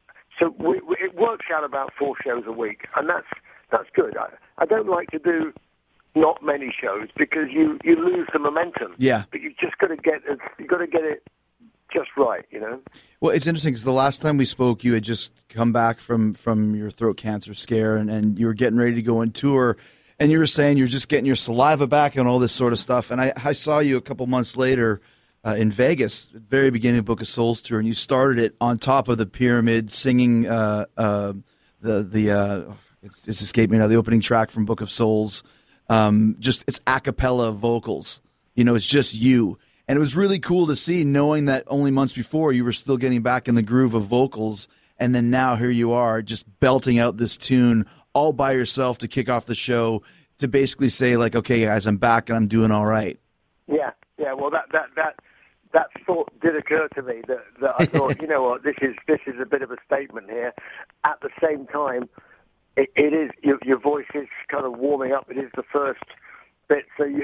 So we, we, it works out about four shows a week, and that's that's good. I, I don't like to do not many shows because you, you lose the momentum. Yeah. But you just got to get it, you got to get it just right, you know. Well, it's interesting because the last time we spoke, you had just come back from, from your throat cancer scare, and, and you were getting ready to go on tour. And you were saying you're just getting your saliva back and all this sort of stuff. And I, I saw you a couple months later uh, in Vegas, at the very beginning of Book of Souls tour, and you started it on top of the pyramid, singing uh, uh, the the uh, it's, it's escaped me now, the opening track from Book of Souls. Um, just it's a cappella vocals. You know, it's just you. And it was really cool to see, knowing that only months before you were still getting back in the groove of vocals, and then now here you are, just belting out this tune all by yourself to kick off the show, to basically say, like, okay, guys, I'm back and I'm doing all right. Yeah, yeah. Well, that that that that thought did occur to me. That, that I thought, you know what, this is this is a bit of a statement here. At the same time, it, it is your, your voice is kind of warming up. It is the first bit, so you.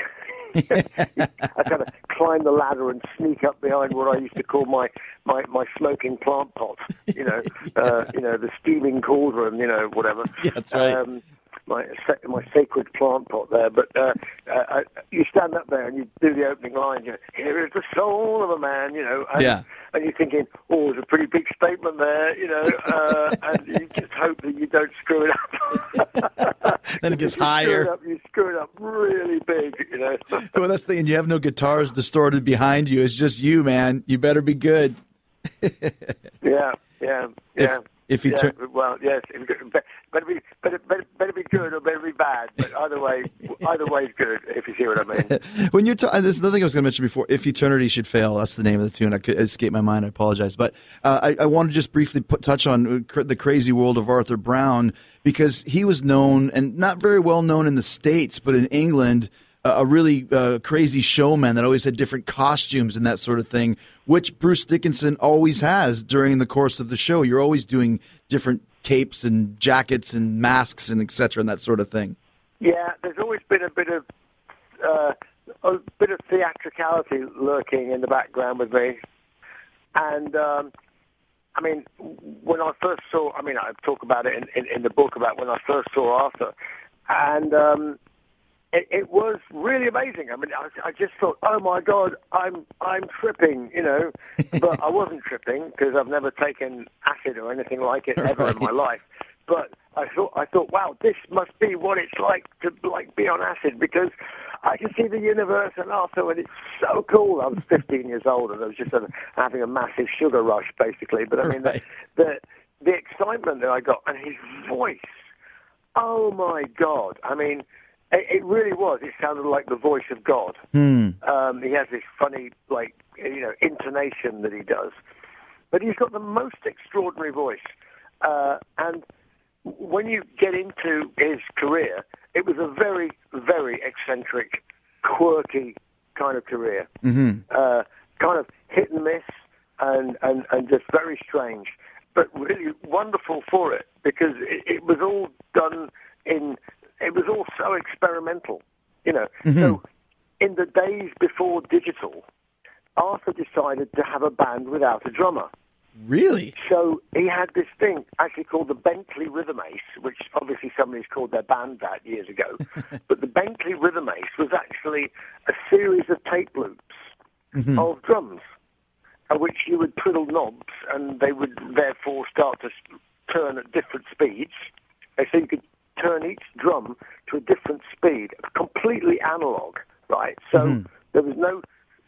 I kind of climb the ladder and sneak up behind what I used to call my, my, my smoking plant pot, you know, uh, you know, the steaming cauldron, you know, whatever. Yeah, that's right. Um, my my sacred plant pot there, but uh, uh, you stand up there and you do the opening line. You know, here is the soul of a man, you know, and, Yeah. and you're thinking, oh, it's a pretty big statement there, you know, uh, and you just hope that you don't screw it up. Then it gets If you higher. Screw it up, you screw it up really big, you know. Well, that's the thing. And you have no guitars distorted behind you. It's just you, man. You better be good. Yeah, yeah, yeah. if you yeah, turn- well, yes, if you- be- better be better, better better be good or better be bad. But either way, either way is good. If you see what I mean. When you're ta- this is another thing I was going to mention before. If Eternity Should Fail, that's the name of the tune. I could escape my mind. I apologize, but uh, I, I want to just briefly put, touch on cr- the crazy world of Arthur Brown, because he was known, and not very well known in the States, but in England, uh, a really uh, crazy showman that always had different costumes and that sort of thing, which Bruce Dickinson always has during the course of the show. You're always doing different capes and jackets and masks and et cetera and that sort of thing. Yeah, there's always been a bit of uh, a bit of theatricality lurking in the background with me, and um, I mean, when I first saw, I mean, I talk about it in, in, in the book about when I first saw Arthur, and um, it, it was really amazing. I mean, I, I just thought, oh my God, I'm I'm tripping, you know, but I wasn't tripping because I've never taken acid or anything like it ever in my life. But I thought, I thought, wow, this must be what it's like to like be on acid, because I can see the universe and Arthur, and it's so cool. I was fifteen years old, and I was just uh, having a massive sugar rush, basically. But I mean, Right. the, the the excitement that I got, and his voice, oh my God! I mean, it, it really was. It sounded like the voice of God. Hmm. Um, he has this funny, like, you know, intonation that he does, but he's got the most extraordinary voice. Uh, and when you get into his career, it was a very, very eccentric, quirky kind of career. Mm-hmm. Uh, kind and just very strange, but really wonderful for it because it, it was all done in, it was all so experimental, you know. Mm-hmm. So in the days before digital, Arthur decided to have a band without a drummer. Really? So he had this thing actually called the Bentley Rhythm Ace, which obviously somebody's called their band that years ago. But the Bentley Rhythm Ace was actually a series of tape loops mm-hmm. of drums, at which you would twiddle knobs, and they would therefore start to turn at different speeds. And so you could turn each drum to a different speed, completely analog, right? So mm-hmm. there was no...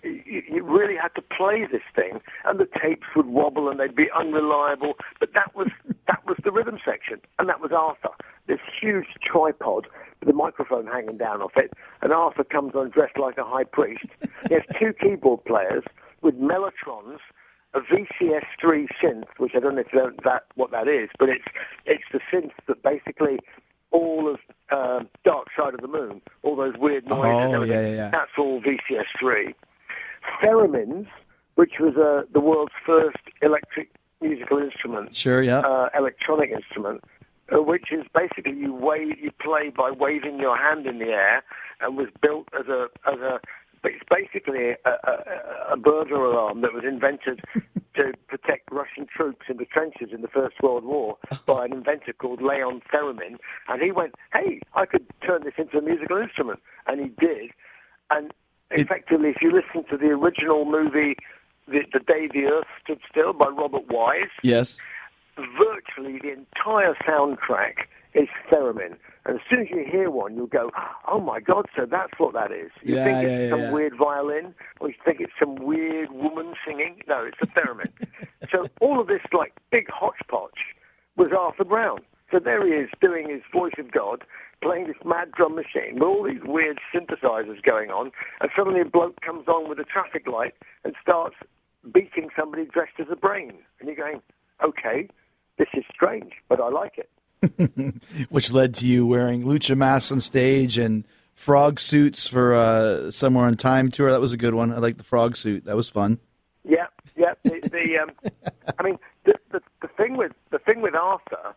You really had to play this thing, and the tapes would wobble and they'd be unreliable. But that was that was the rhythm section, and that was Arthur. This huge tripod with a microphone hanging down off it, and Arthur comes on dressed like a high priest. He has two keyboard players with mellotrons, a V C S three synth, which I don't know if you know that what that is, but it's it's the synth that basically all of uh, Dark Side of the Moon, all those weird noises, oh, and everything, yeah, yeah, yeah. that's all V C S three. Theremins, which was uh, the world's first electric musical instrument, sure, yeah, uh, electronic instrument, uh, which is basically you wave, you play by waving your hand in the air, and was built as a as a. It's basically a, a, a burglar alarm that was invented to protect Russian troops in the trenches in the First World War by an inventor called Leon Theremin, and he went, "Hey, I could turn this into a musical instrument," and he did, and. Effectively, if you listen to the original movie, the, the Day the Earth Stood Still by Robert Wise, yes, virtually the entire soundtrack is theremin. And as soon as you hear one, you'll go, oh my God, so that's what that is. You yeah, think yeah, it's yeah, some yeah. weird violin, or you think it's some weird woman singing. No, it's a theremin. So all of this like big hodgepodge was Arthur Brown. So there he is doing his voice of God, playing this mad drum machine with all these weird synthesizers going on, and suddenly a bloke comes on with a traffic light and starts beating somebody dressed as a brain. And you're going, okay, this is strange, but I like it. Which led to you wearing lucha masks on stage and frog suits for uh, Somewhere in Time tour. That was a good one. I like the frog suit. That was fun. Yeah, yeah. The, the um, I mean, the, the the thing with the thing with Arthur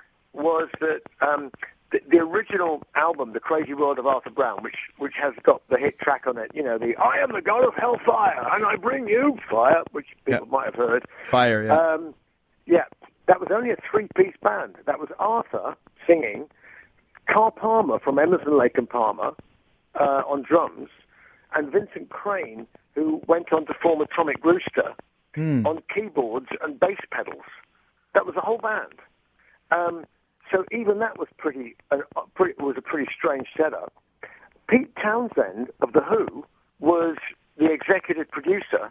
was that um, the, the original album, The Crazy World of Arthur Brown, which which has got the hit track on it, you know, the I am the God of Hellfire and I bring you fire, which people yeah. might have heard. Fire, yeah. Um, yeah, that was only a three-piece band. That was Arthur singing, Carl Palmer from Emerson, Lake and Palmer uh, on drums, and Vincent Crane, who went on to form Atomic Rooster, mm. on keyboards and bass pedals. That was the whole band. Um, so even that was pretty, uh, pretty was a pretty strange setup. Pete Townsend of The Who was the executive producer,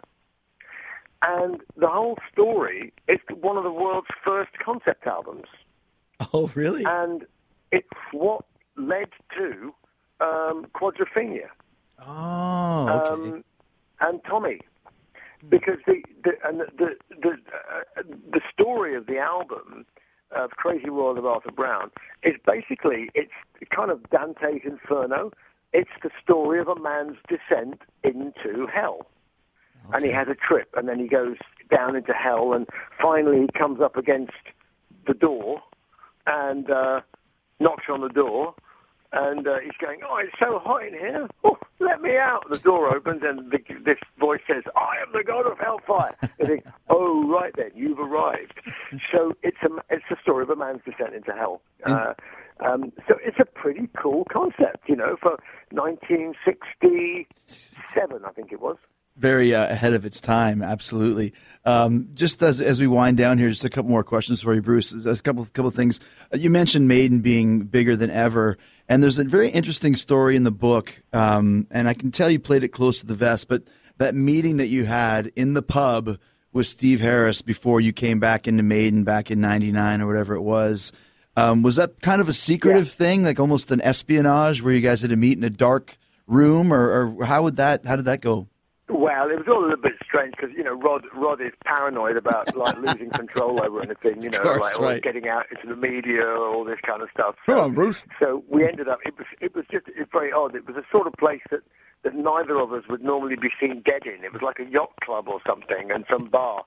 and the whole story is one of the world's first concept albums. Oh, really? And it's what led to um, Quadrophenia. Oh, okay. Um, and Tommy, because the the and the the the, uh, the story of the album of Crazy World of Arthur Brown is basically it's kind of Dante's Inferno. It's the story of a man's descent into hell. Okay. And he has a trip, and then he goes down into hell, and finally he comes up against the door and uh, knocks on the door, and uh, he's going, oh, it's so hot in here. Oh, let me out. The door opens, and the, this voice says, I am the God of Hellfire. And you think, oh, right then, you've arrived. So it's a, it's the story of a man's descent into hell. Uh, um, so it's a pretty cool concept, you know, for nineteen sixty-seven, I think it was. Very uh, ahead of its time, absolutely. Um, just as as we wind down here, just a couple more questions for you, Bruce. There's a couple couple of things. You mentioned Maiden being bigger than ever, and there's a very interesting story in the book, um, and I can tell you played it close to the vest, but that meeting that you had in the pub with Steve Harris before you came back into Maiden back in ninety-nine or whatever it was, um, was that kind of a secretive yeah. thing, like almost an espionage where you guys had to meet in a dark room, or, or how would that how did that go? Well, it was all a little bit strange because, you know, Rod Rod is paranoid about, like, losing control over anything, you know, course, like right. getting out into the media, all this kind of stuff. So, Come on, Bruce. So we ended up, it was it was just it's very odd. It was a sort of place that, that neither of us would normally be seen dead in. It was like a yacht club or something and some bar. And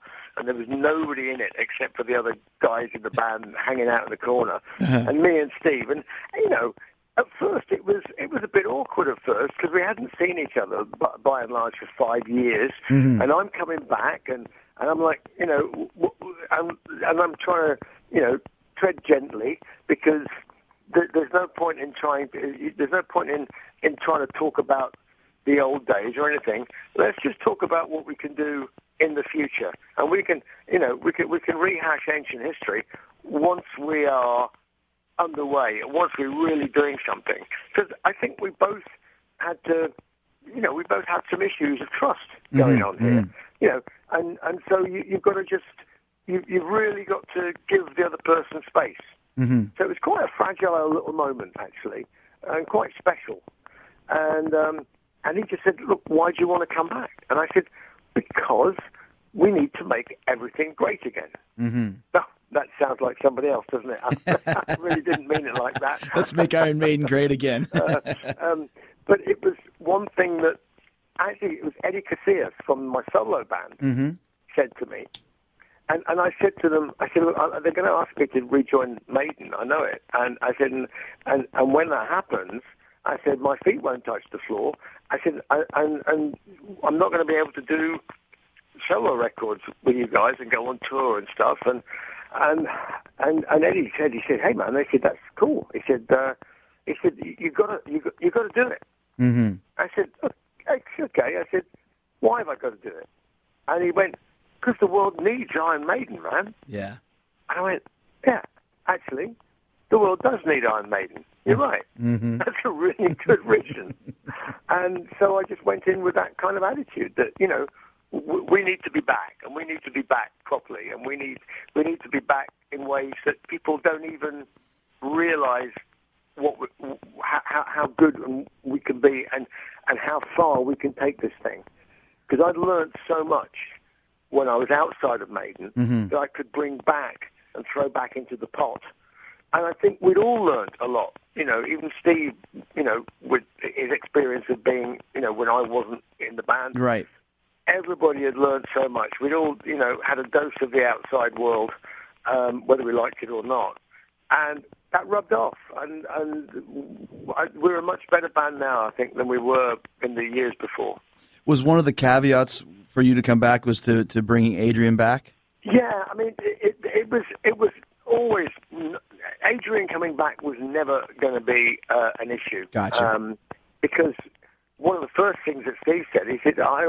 and there was nobody in it except for the other guys in the band hanging out in the corner, and me and Steve. And you know, at first it was it was a bit awkward at first because we hadn't seen each other by, by and large for five years, mm-hmm. and I'm coming back, and, and I'm like, you know, w- w- I'm, and I'm trying to, you know, tread gently because th- there's no point in trying. There's no point in, in trying to talk about the old days or anything. Let's just talk about what we can do in the future, and we can, you know, we can we can rehash ancient history once we are underway, once we're really doing something. Because I think we both had to, you know, we both had some issues of trust going mm-hmm. on here, mm-hmm. you know, and and so you, you've got to just, you you've really got to give the other person space. Mm-hmm. So it was quite a fragile little moment actually, and quite special, and. Um, And he just said, look, why do you want to come back? And I said, because we need to make everything great again. Mm-hmm. Oh, that sounds like somebody else, doesn't it? I really didn't mean it like that. Let's make Iron Maiden great again. uh, um, but it was one thing that, actually, it was Eddie Casillas from my solo band mm-hmm. said to me. And, and I said to them, I said, look, they're going to ask me to rejoin Maiden, I know it. And I said, and, and, and when that happens, I said, my feet won't touch the floor. I said, and, and I'm not going to be able to do solo records with you guys and go on tour and stuff. And and and, and Eddie said, he said, hey man, they said that's cool. He said, uh, he said you got to you got you got to do it. Mm-hmm. I said, okay, okay. I said, why have I got to do it? And he went, because the world needs Iron Maiden, man. Yeah. And I went, yeah, actually, the world does need Iron Maiden. You're right. Mm-hmm. That's a really good reason. And so I just went in with that kind of attitude that, you know, w- we need to be back, and we need to be back properly, and we need we need to be back in ways that people don't even realize what we, how, how good we can be and, and how far we can take this thing. Because I'd learned so much when I was outside of Maiden mm-hmm. that I could bring back and throw back into the pot. And I think we'd all learned a lot. You know, even Steve, you know, with his experience of being, you know, when I wasn't in the band. Right. Everybody had learned so much. We'd all, you know, had a dose of the outside world, um, whether we liked it or not. And that rubbed off. And, and we're a much better band now, I think, than we were in the years before. Was one of the caveats for you to come back was to, to bringing Adrian back? Yeah, I mean, it, it, it was it was always... Adrian coming back was never going to be uh, an issue. Gotcha. Um, because one of the first things that Steve said, he said, I,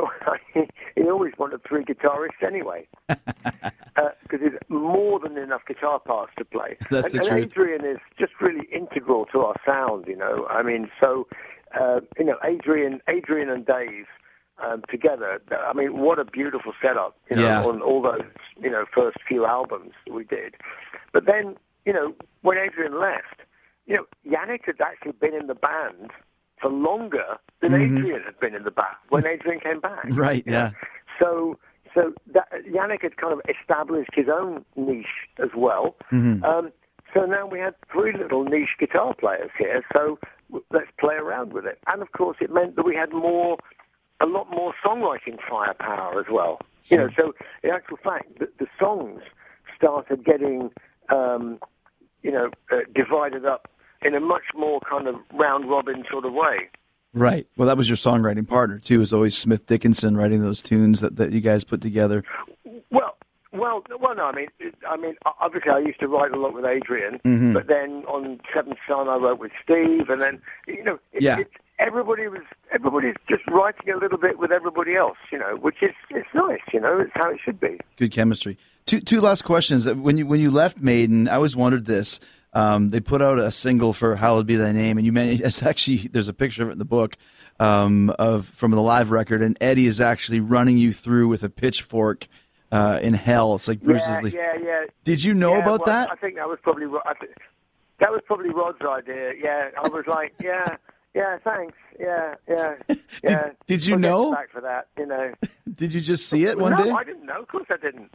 he always wanted three guitarists anyway. Because uh, there's more than enough guitar parts to play. That's and, the and truth. Adrian is just really integral to our sound, you know. I mean, so, uh, you know, Adrian, Adrian and Dave um, together, I mean, what a beautiful setup, you know, yeah. on all those, you know, first few albums we did. But then, you know, when Adrian left, you know, Yannick had actually been in the band for longer than mm-hmm. Adrian had been in the band when Adrian came back. Right, yeah. So so that, Yannick had kind of established his own niche as well. Mm-hmm. Um, so now we had three little niche guitar players here, so let's play around with it. And, of course, it meant that we had more, a lot more songwriting firepower as well. Sure. You know, so in actual fact, the, the songs started getting... Um, you know, uh, divided up in a much more kind of round-robin sort of way. Right. Well, that was your songwriting partner, too, is always Smith Dickinson writing those tunes that, that you guys put together. Well, well, well, no, I mean, it, I mean, obviously I used to write a lot with Adrian, mm-hmm. but then on Seventh Son I wrote with Steve, and then, you know, it, yeah. it, everybody was, everybody's just writing a little bit with everybody else, you know, which is, it's nice, you know, it's how it should be. Good chemistry. Two two last questions. When you when you left Maiden, I always wondered this. Um, they put out a single for "Hallowed Be Thy Name," and you mentioned it's actually there's a picture of it in the book um, of from the live record, and Eddie is actually running you through with a pitchfork uh, in hell. It's like Bruce's. Yeah, lead. yeah, yeah. Did you know yeah, about well, that? I think that was probably I think, that was probably Rod's idea. Yeah, I was like, yeah. Yeah, thanks. Yeah, yeah, yeah. Did, did you we'll know? Get back for that, you know. Did you just see it one no, day? No, I didn't know. Of course I didn't.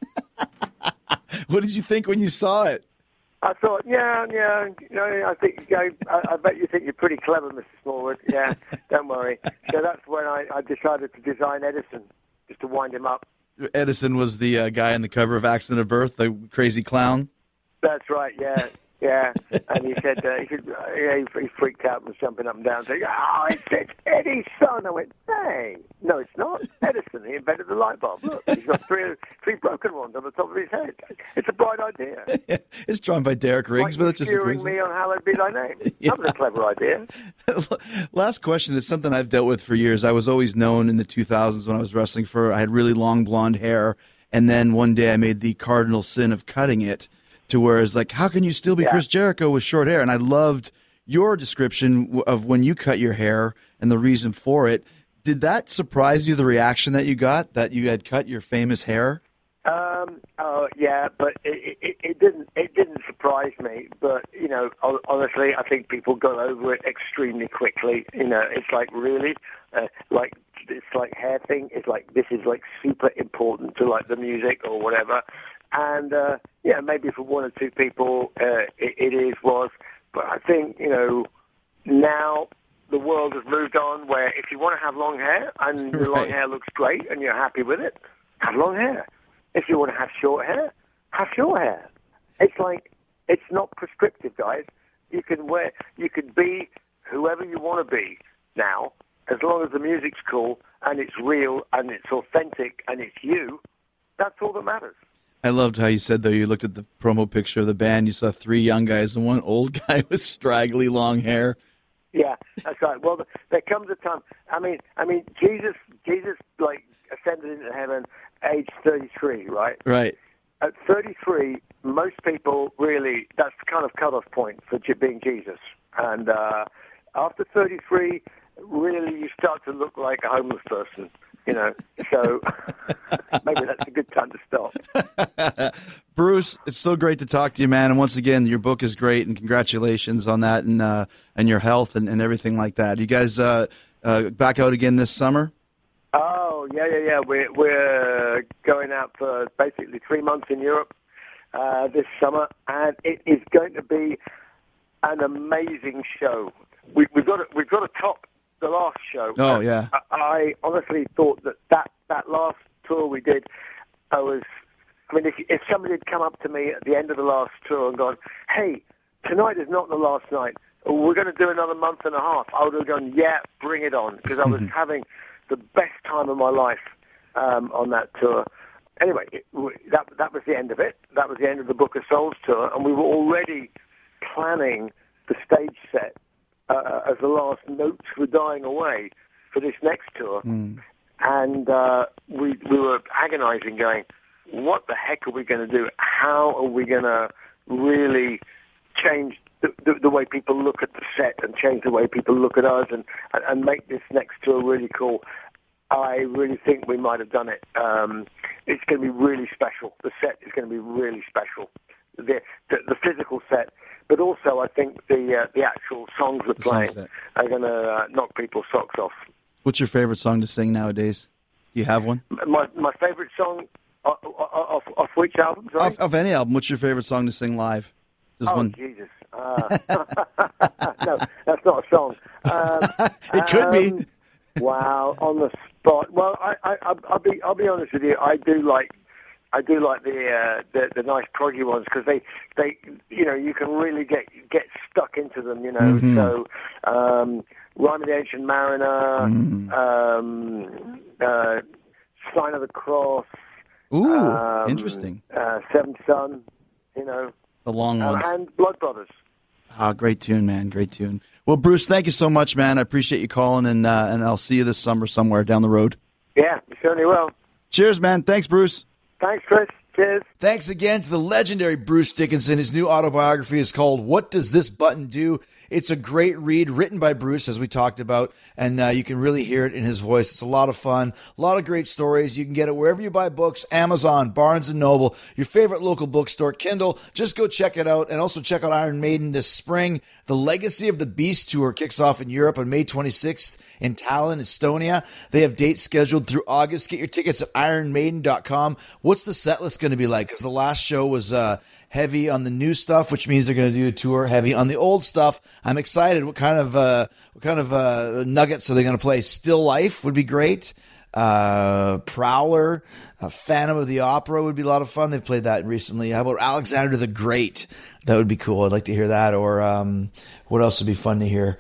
What did you think when you saw it? I thought, yeah, yeah, you know, I think, you know, I, I bet you think you're pretty clever, Mister Smallwood. Yeah, don't worry. So that's when I, I decided to design Edison, just to wind him up. Edison was the uh, guy on the cover of Accident of Birth, the crazy clown. That's right, yeah. Yeah, and he said, uh, he, said uh, yeah, he, he freaked out and was jumping up and down saying, oh, it's, it's Eddie's son. I went, hey, no, it's not. Edison, he invented the light bulb. Look, he's got three three broken ones on the top of his head. It's a bright idea. It's drawn by Derek Riggs, like but it's just a coincidence. me on Hallowed Be Thy Name. Yeah. That was a clever idea. Last question is something I've dealt with for years. I was always known in the two thousands when I was wrestling for, I had really long blonde hair, and then one day I made the cardinal sin of cutting it. To where it's like, how can you still be yeah. Chris Jericho with short hair? And I loved your description of when you cut your hair and the reason for it. Did that surprise you, the reaction that you got, that you had cut your famous hair? Um, oh, yeah, but it, it, it didn't it didn't surprise me. But, you know, honestly, I think people got over it extremely quickly. You know, it's like, really? Uh, like, it's like hair thing. It's like, this is like super important to like the music or whatever. And, uh, yeah, maybe for one or two people uh, it, it is, was. But I think, you know, now the world has moved on where if you want to have long hair and your right. long hair looks great and you're happy with it, have long hair. If you want to have short hair, have short hair. It's like, it's not prescriptive, guys. You can wear, you can be whoever you want to be now, as long as the music's cool and it's real and it's authentic and it's you. That's all that matters. I loved how you said, though, you looked at the promo picture of the band, you saw three young guys and one old guy with straggly long hair. Yeah, that's right. Well, there comes a time. I mean, I mean, Jesus, Jesus, like ascended into heaven, age thirty-three, right? Right. At thirty-three, most people really, that's the kind of cutoff point for being Jesus. And uh, after thirty-three, really, you start to look like a homeless person. You know, so maybe that's a good time to stop. Bruce, it's so great to talk to you, man. And once again, your book is great, and congratulations on that and uh, and your health and, and everything like that. You guys uh, uh, back out again this summer? Oh, yeah, yeah, yeah. We're, we're going out for basically three months in Europe uh, this summer, and it is going to be an amazing show. We, we've got to, we've got to top the last show. Oh, yeah. I, I honestly thought that, that that last tour we did, I was, I mean, if, if somebody had come up to me at the end of the last tour and gone, hey, tonight is not the last night, we're going to do another month and a half, I would have gone, yeah, bring it on, because I was having the best time of my life um, on that tour. Anyway, it, that, that was the end of it. That was the end of the Book of Souls tour, and we were already planning the stage set Uh, as the last notes were dying away for this next tour. Mm. And uh, we we were agonizing, going, what the heck are we going to do? How are we going to really change the, the, the way people look at the set and change the way people look at us and, and, and make this next tour really cool? I really think we might have done it. Um, it's going to be really special. The set is going to be really special. The, the, the physical set. But also, I think the uh, the actual songs we're playing are going to uh, knock people's socks off. What's your favorite song to sing nowadays? Do you have one? My my favorite song off, off, off which album? Sorry? Off, off any album. What's your favorite song to sing live? Just oh, one. Jesus. Uh, no, that's not a song. Um, it could um, be. Wow, on the spot. Well, I, I, I'll be I'll be honest with you. I do like. I do like the uh, the, the nice proggy ones because they, they you know you can really get get stuck into them, you know. Mm-hmm. So, um, Rime of the Ancient Mariner, mm-hmm. um, uh, Sign of the Cross. Ooh, um, interesting. Uh, Seventh Son, you know. The long uh, ones. And Blood Brothers. Ah, great tune, man. Great tune. Well, Bruce, thank you so much, man. I appreciate you calling, and uh, and I'll see you this summer somewhere down the road. Yeah, you certainly will. Cheers, man. Thanks, Bruce. Thanks, Chris. Cheers. Thanks again to the legendary Bruce Dickinson. His new autobiography is called What Does This Button Do? It's a great read, written by Bruce, as we talked about, and uh, you can really hear it in his voice. It's a lot of fun, a lot of great stories. You can get it wherever you buy books, Amazon, Barnes and Noble, your favorite local bookstore, Kindle. Just go check it out, and also check out Iron Maiden this spring. The Legacy of the Beast Tour kicks off in Europe on May twenty-sixth in Tallinn, Estonia. They have dates scheduled through August. Get your tickets at iron maiden dot com. What's the set list going to be like? Because the last show was uh, heavy on the new stuff, which means they're going to do a tour heavy on the old stuff. I'm excited. What kind of uh, what kind of uh, nuggets are they going to play? Still Life would be great. uh, Prowler, uh, Phantom of the Opera would be a lot of fun. They've played that recently. How about Alexander the Great? That would be cool. I'd like to hear that. Or um, what else would be fun to hear?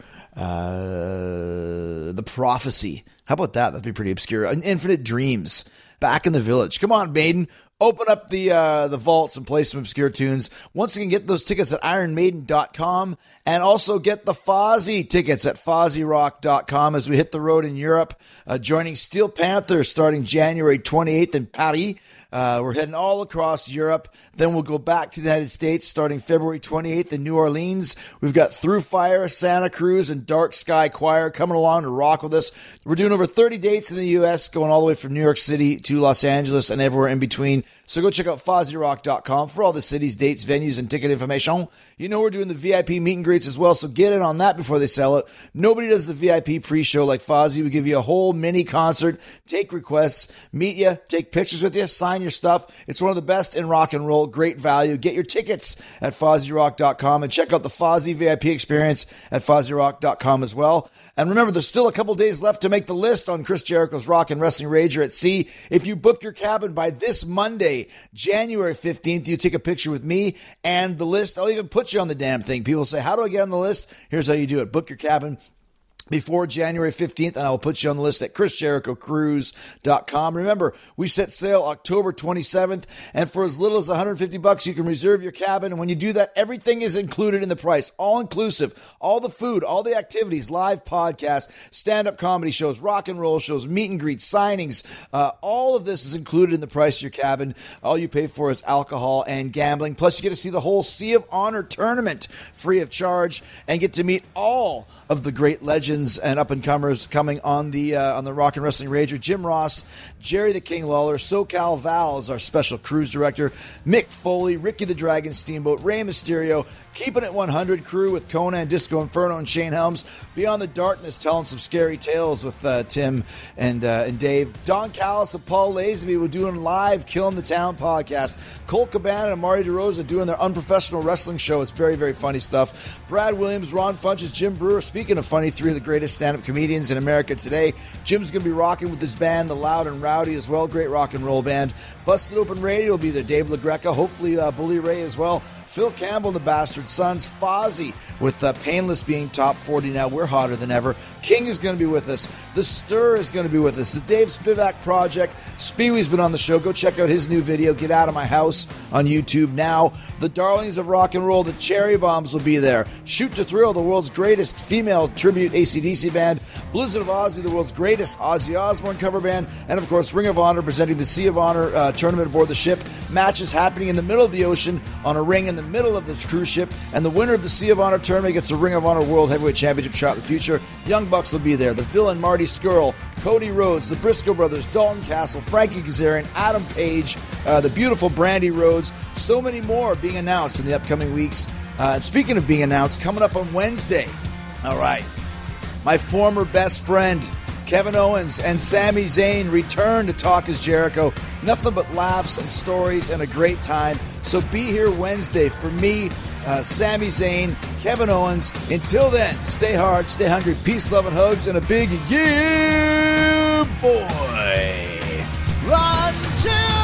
Uh, the Prophecy. How about that? That'd be pretty obscure. Infinite Dreams. Back in the Village. Come on, Maiden. Open up the uh, the vaults and play some obscure tunes. Once again, get those tickets at iron maiden dot com, and also get the Fozzy tickets at fozzy rock dot com as we hit the road in Europe, uh, joining Steel Panther starting January twenty-eighth in Paris. Uh, we're heading all across Europe. Then we'll go back to the United States starting February twenty-eighth in New Orleans. We've got Through Fire, Santa Cruz, and Dark Sky Choir coming along to rock with us. We're doing over thirty dates in the U S, going all the way from New York City to Los Angeles and everywhere in between. So go check out fozzy rock dot com for all the cities, dates, venues, and ticket information. You know we're doing the V I P meet and greets as well, so get in on that before they sell it. Nobody does the V I P pre-show like Fozzy. We give you a whole mini concert, take requests, meet you, take pictures with you, sign your stuff. It's one of the best in rock and roll. Great value. Get your tickets at fozzy rock dot com and check out the Fozzy V I P experience at fozzy rock dot com as well. And remember, there's still a couple days left to make the list on Chris Jericho's Rock and Wrestling Rager at Sea. If you book your cabin by this Monday, January fifteenth, you take a picture with me and the list. I'll even put you on the damn thing. People say, how do I get on the list? Here's how you do it. Book your cabin before January fifteenth, and I will put you on the list at chris jericho cruise dot com. Remember, we set sail October twenty-seventh, and for as little as one hundred fifty bucks, you can reserve your cabin. And when you do that, everything is included in the price, all inclusive, all the food, all the activities, live podcasts, stand-up comedy shows, rock and roll shows, meet and greets, signings. Uh, all of this is included in the price of your cabin. All you pay for is alcohol and gambling. Plus, you get to see the whole Sea of Honor tournament free of charge and get to meet all of the great legends and up-and-comers coming on the uh, on the Rock and Wrestling Rager. Jim Ross, Jerry the King Lawler, SoCal Val is our special cruise director, Mick Foley, Ricky the Dragon Steamboat, Rey Mysterio, Keeping It one hundred crew with Conan, Disco Inferno, and Shane Helms, Beyond the Darkness telling some scary tales with uh, Tim and uh, and Dave, Don Callis and Paul Lazenby were doing live Killing the Town podcast, Colt Cabana and Marty DeRosa doing their unprofessional wrestling show. It's very, very funny stuff. Brad Williams, Ron Funches, Jim Brewer. Speaking of funny, three of the greatest stand-up comedians in America today. Jim's going to be rocking with his band, The Loud and Rowdy, as well. Great rock and roll band. Busted Open Radio will be there. Dave LaGreca, hopefully uh, Bully Ray as well. Phil Campbell and the Bastard Sons. Fozzy with uh, Painless being top forty now. We're hotter than ever. King is going to be with us. The Stir is going to be with us. The Dave Spivak Project. Speewy's been on the show. Go check out his new video, Get Out of My House, on YouTube now. The Darlings of Rock and Roll. The Cherry Bombs will be there. Shoot to Thrill, the world's greatest female tribute A C D C band. Blizzard of Ozzy, the world's greatest Ozzy Osbourne cover band. And, of course, Ring of Honor presenting the Sea of Honor uh, tournament aboard the ship. Matches happening in the middle of the ocean on a ring in the middle of the cruise ship. And the winner of the Sea of Honor tournament gets a Ring of Honor World Heavyweight Championship shot in the future. Young Bucks will be there. The Villain, Marty Skrull, Cody Rhodes, the Briscoe Brothers, Dalton Castle, Frankie Kazarian, Adam Page, uh, the beautiful Brandy Rhodes. So many more being announced in the upcoming weeks. Uh, and speaking of being announced, coming up on Wednesday, all right, my former best friend, Kevin Owens and Sami Zayn return to Talk is Jericho. Nothing but laughs and stories and a great time. So be here Wednesday for me, uh, Sami Zayn, Kevin Owens. Until then, stay hard, stay hungry, peace, love, and hugs, and a big yeah, boy. Run, Jericho!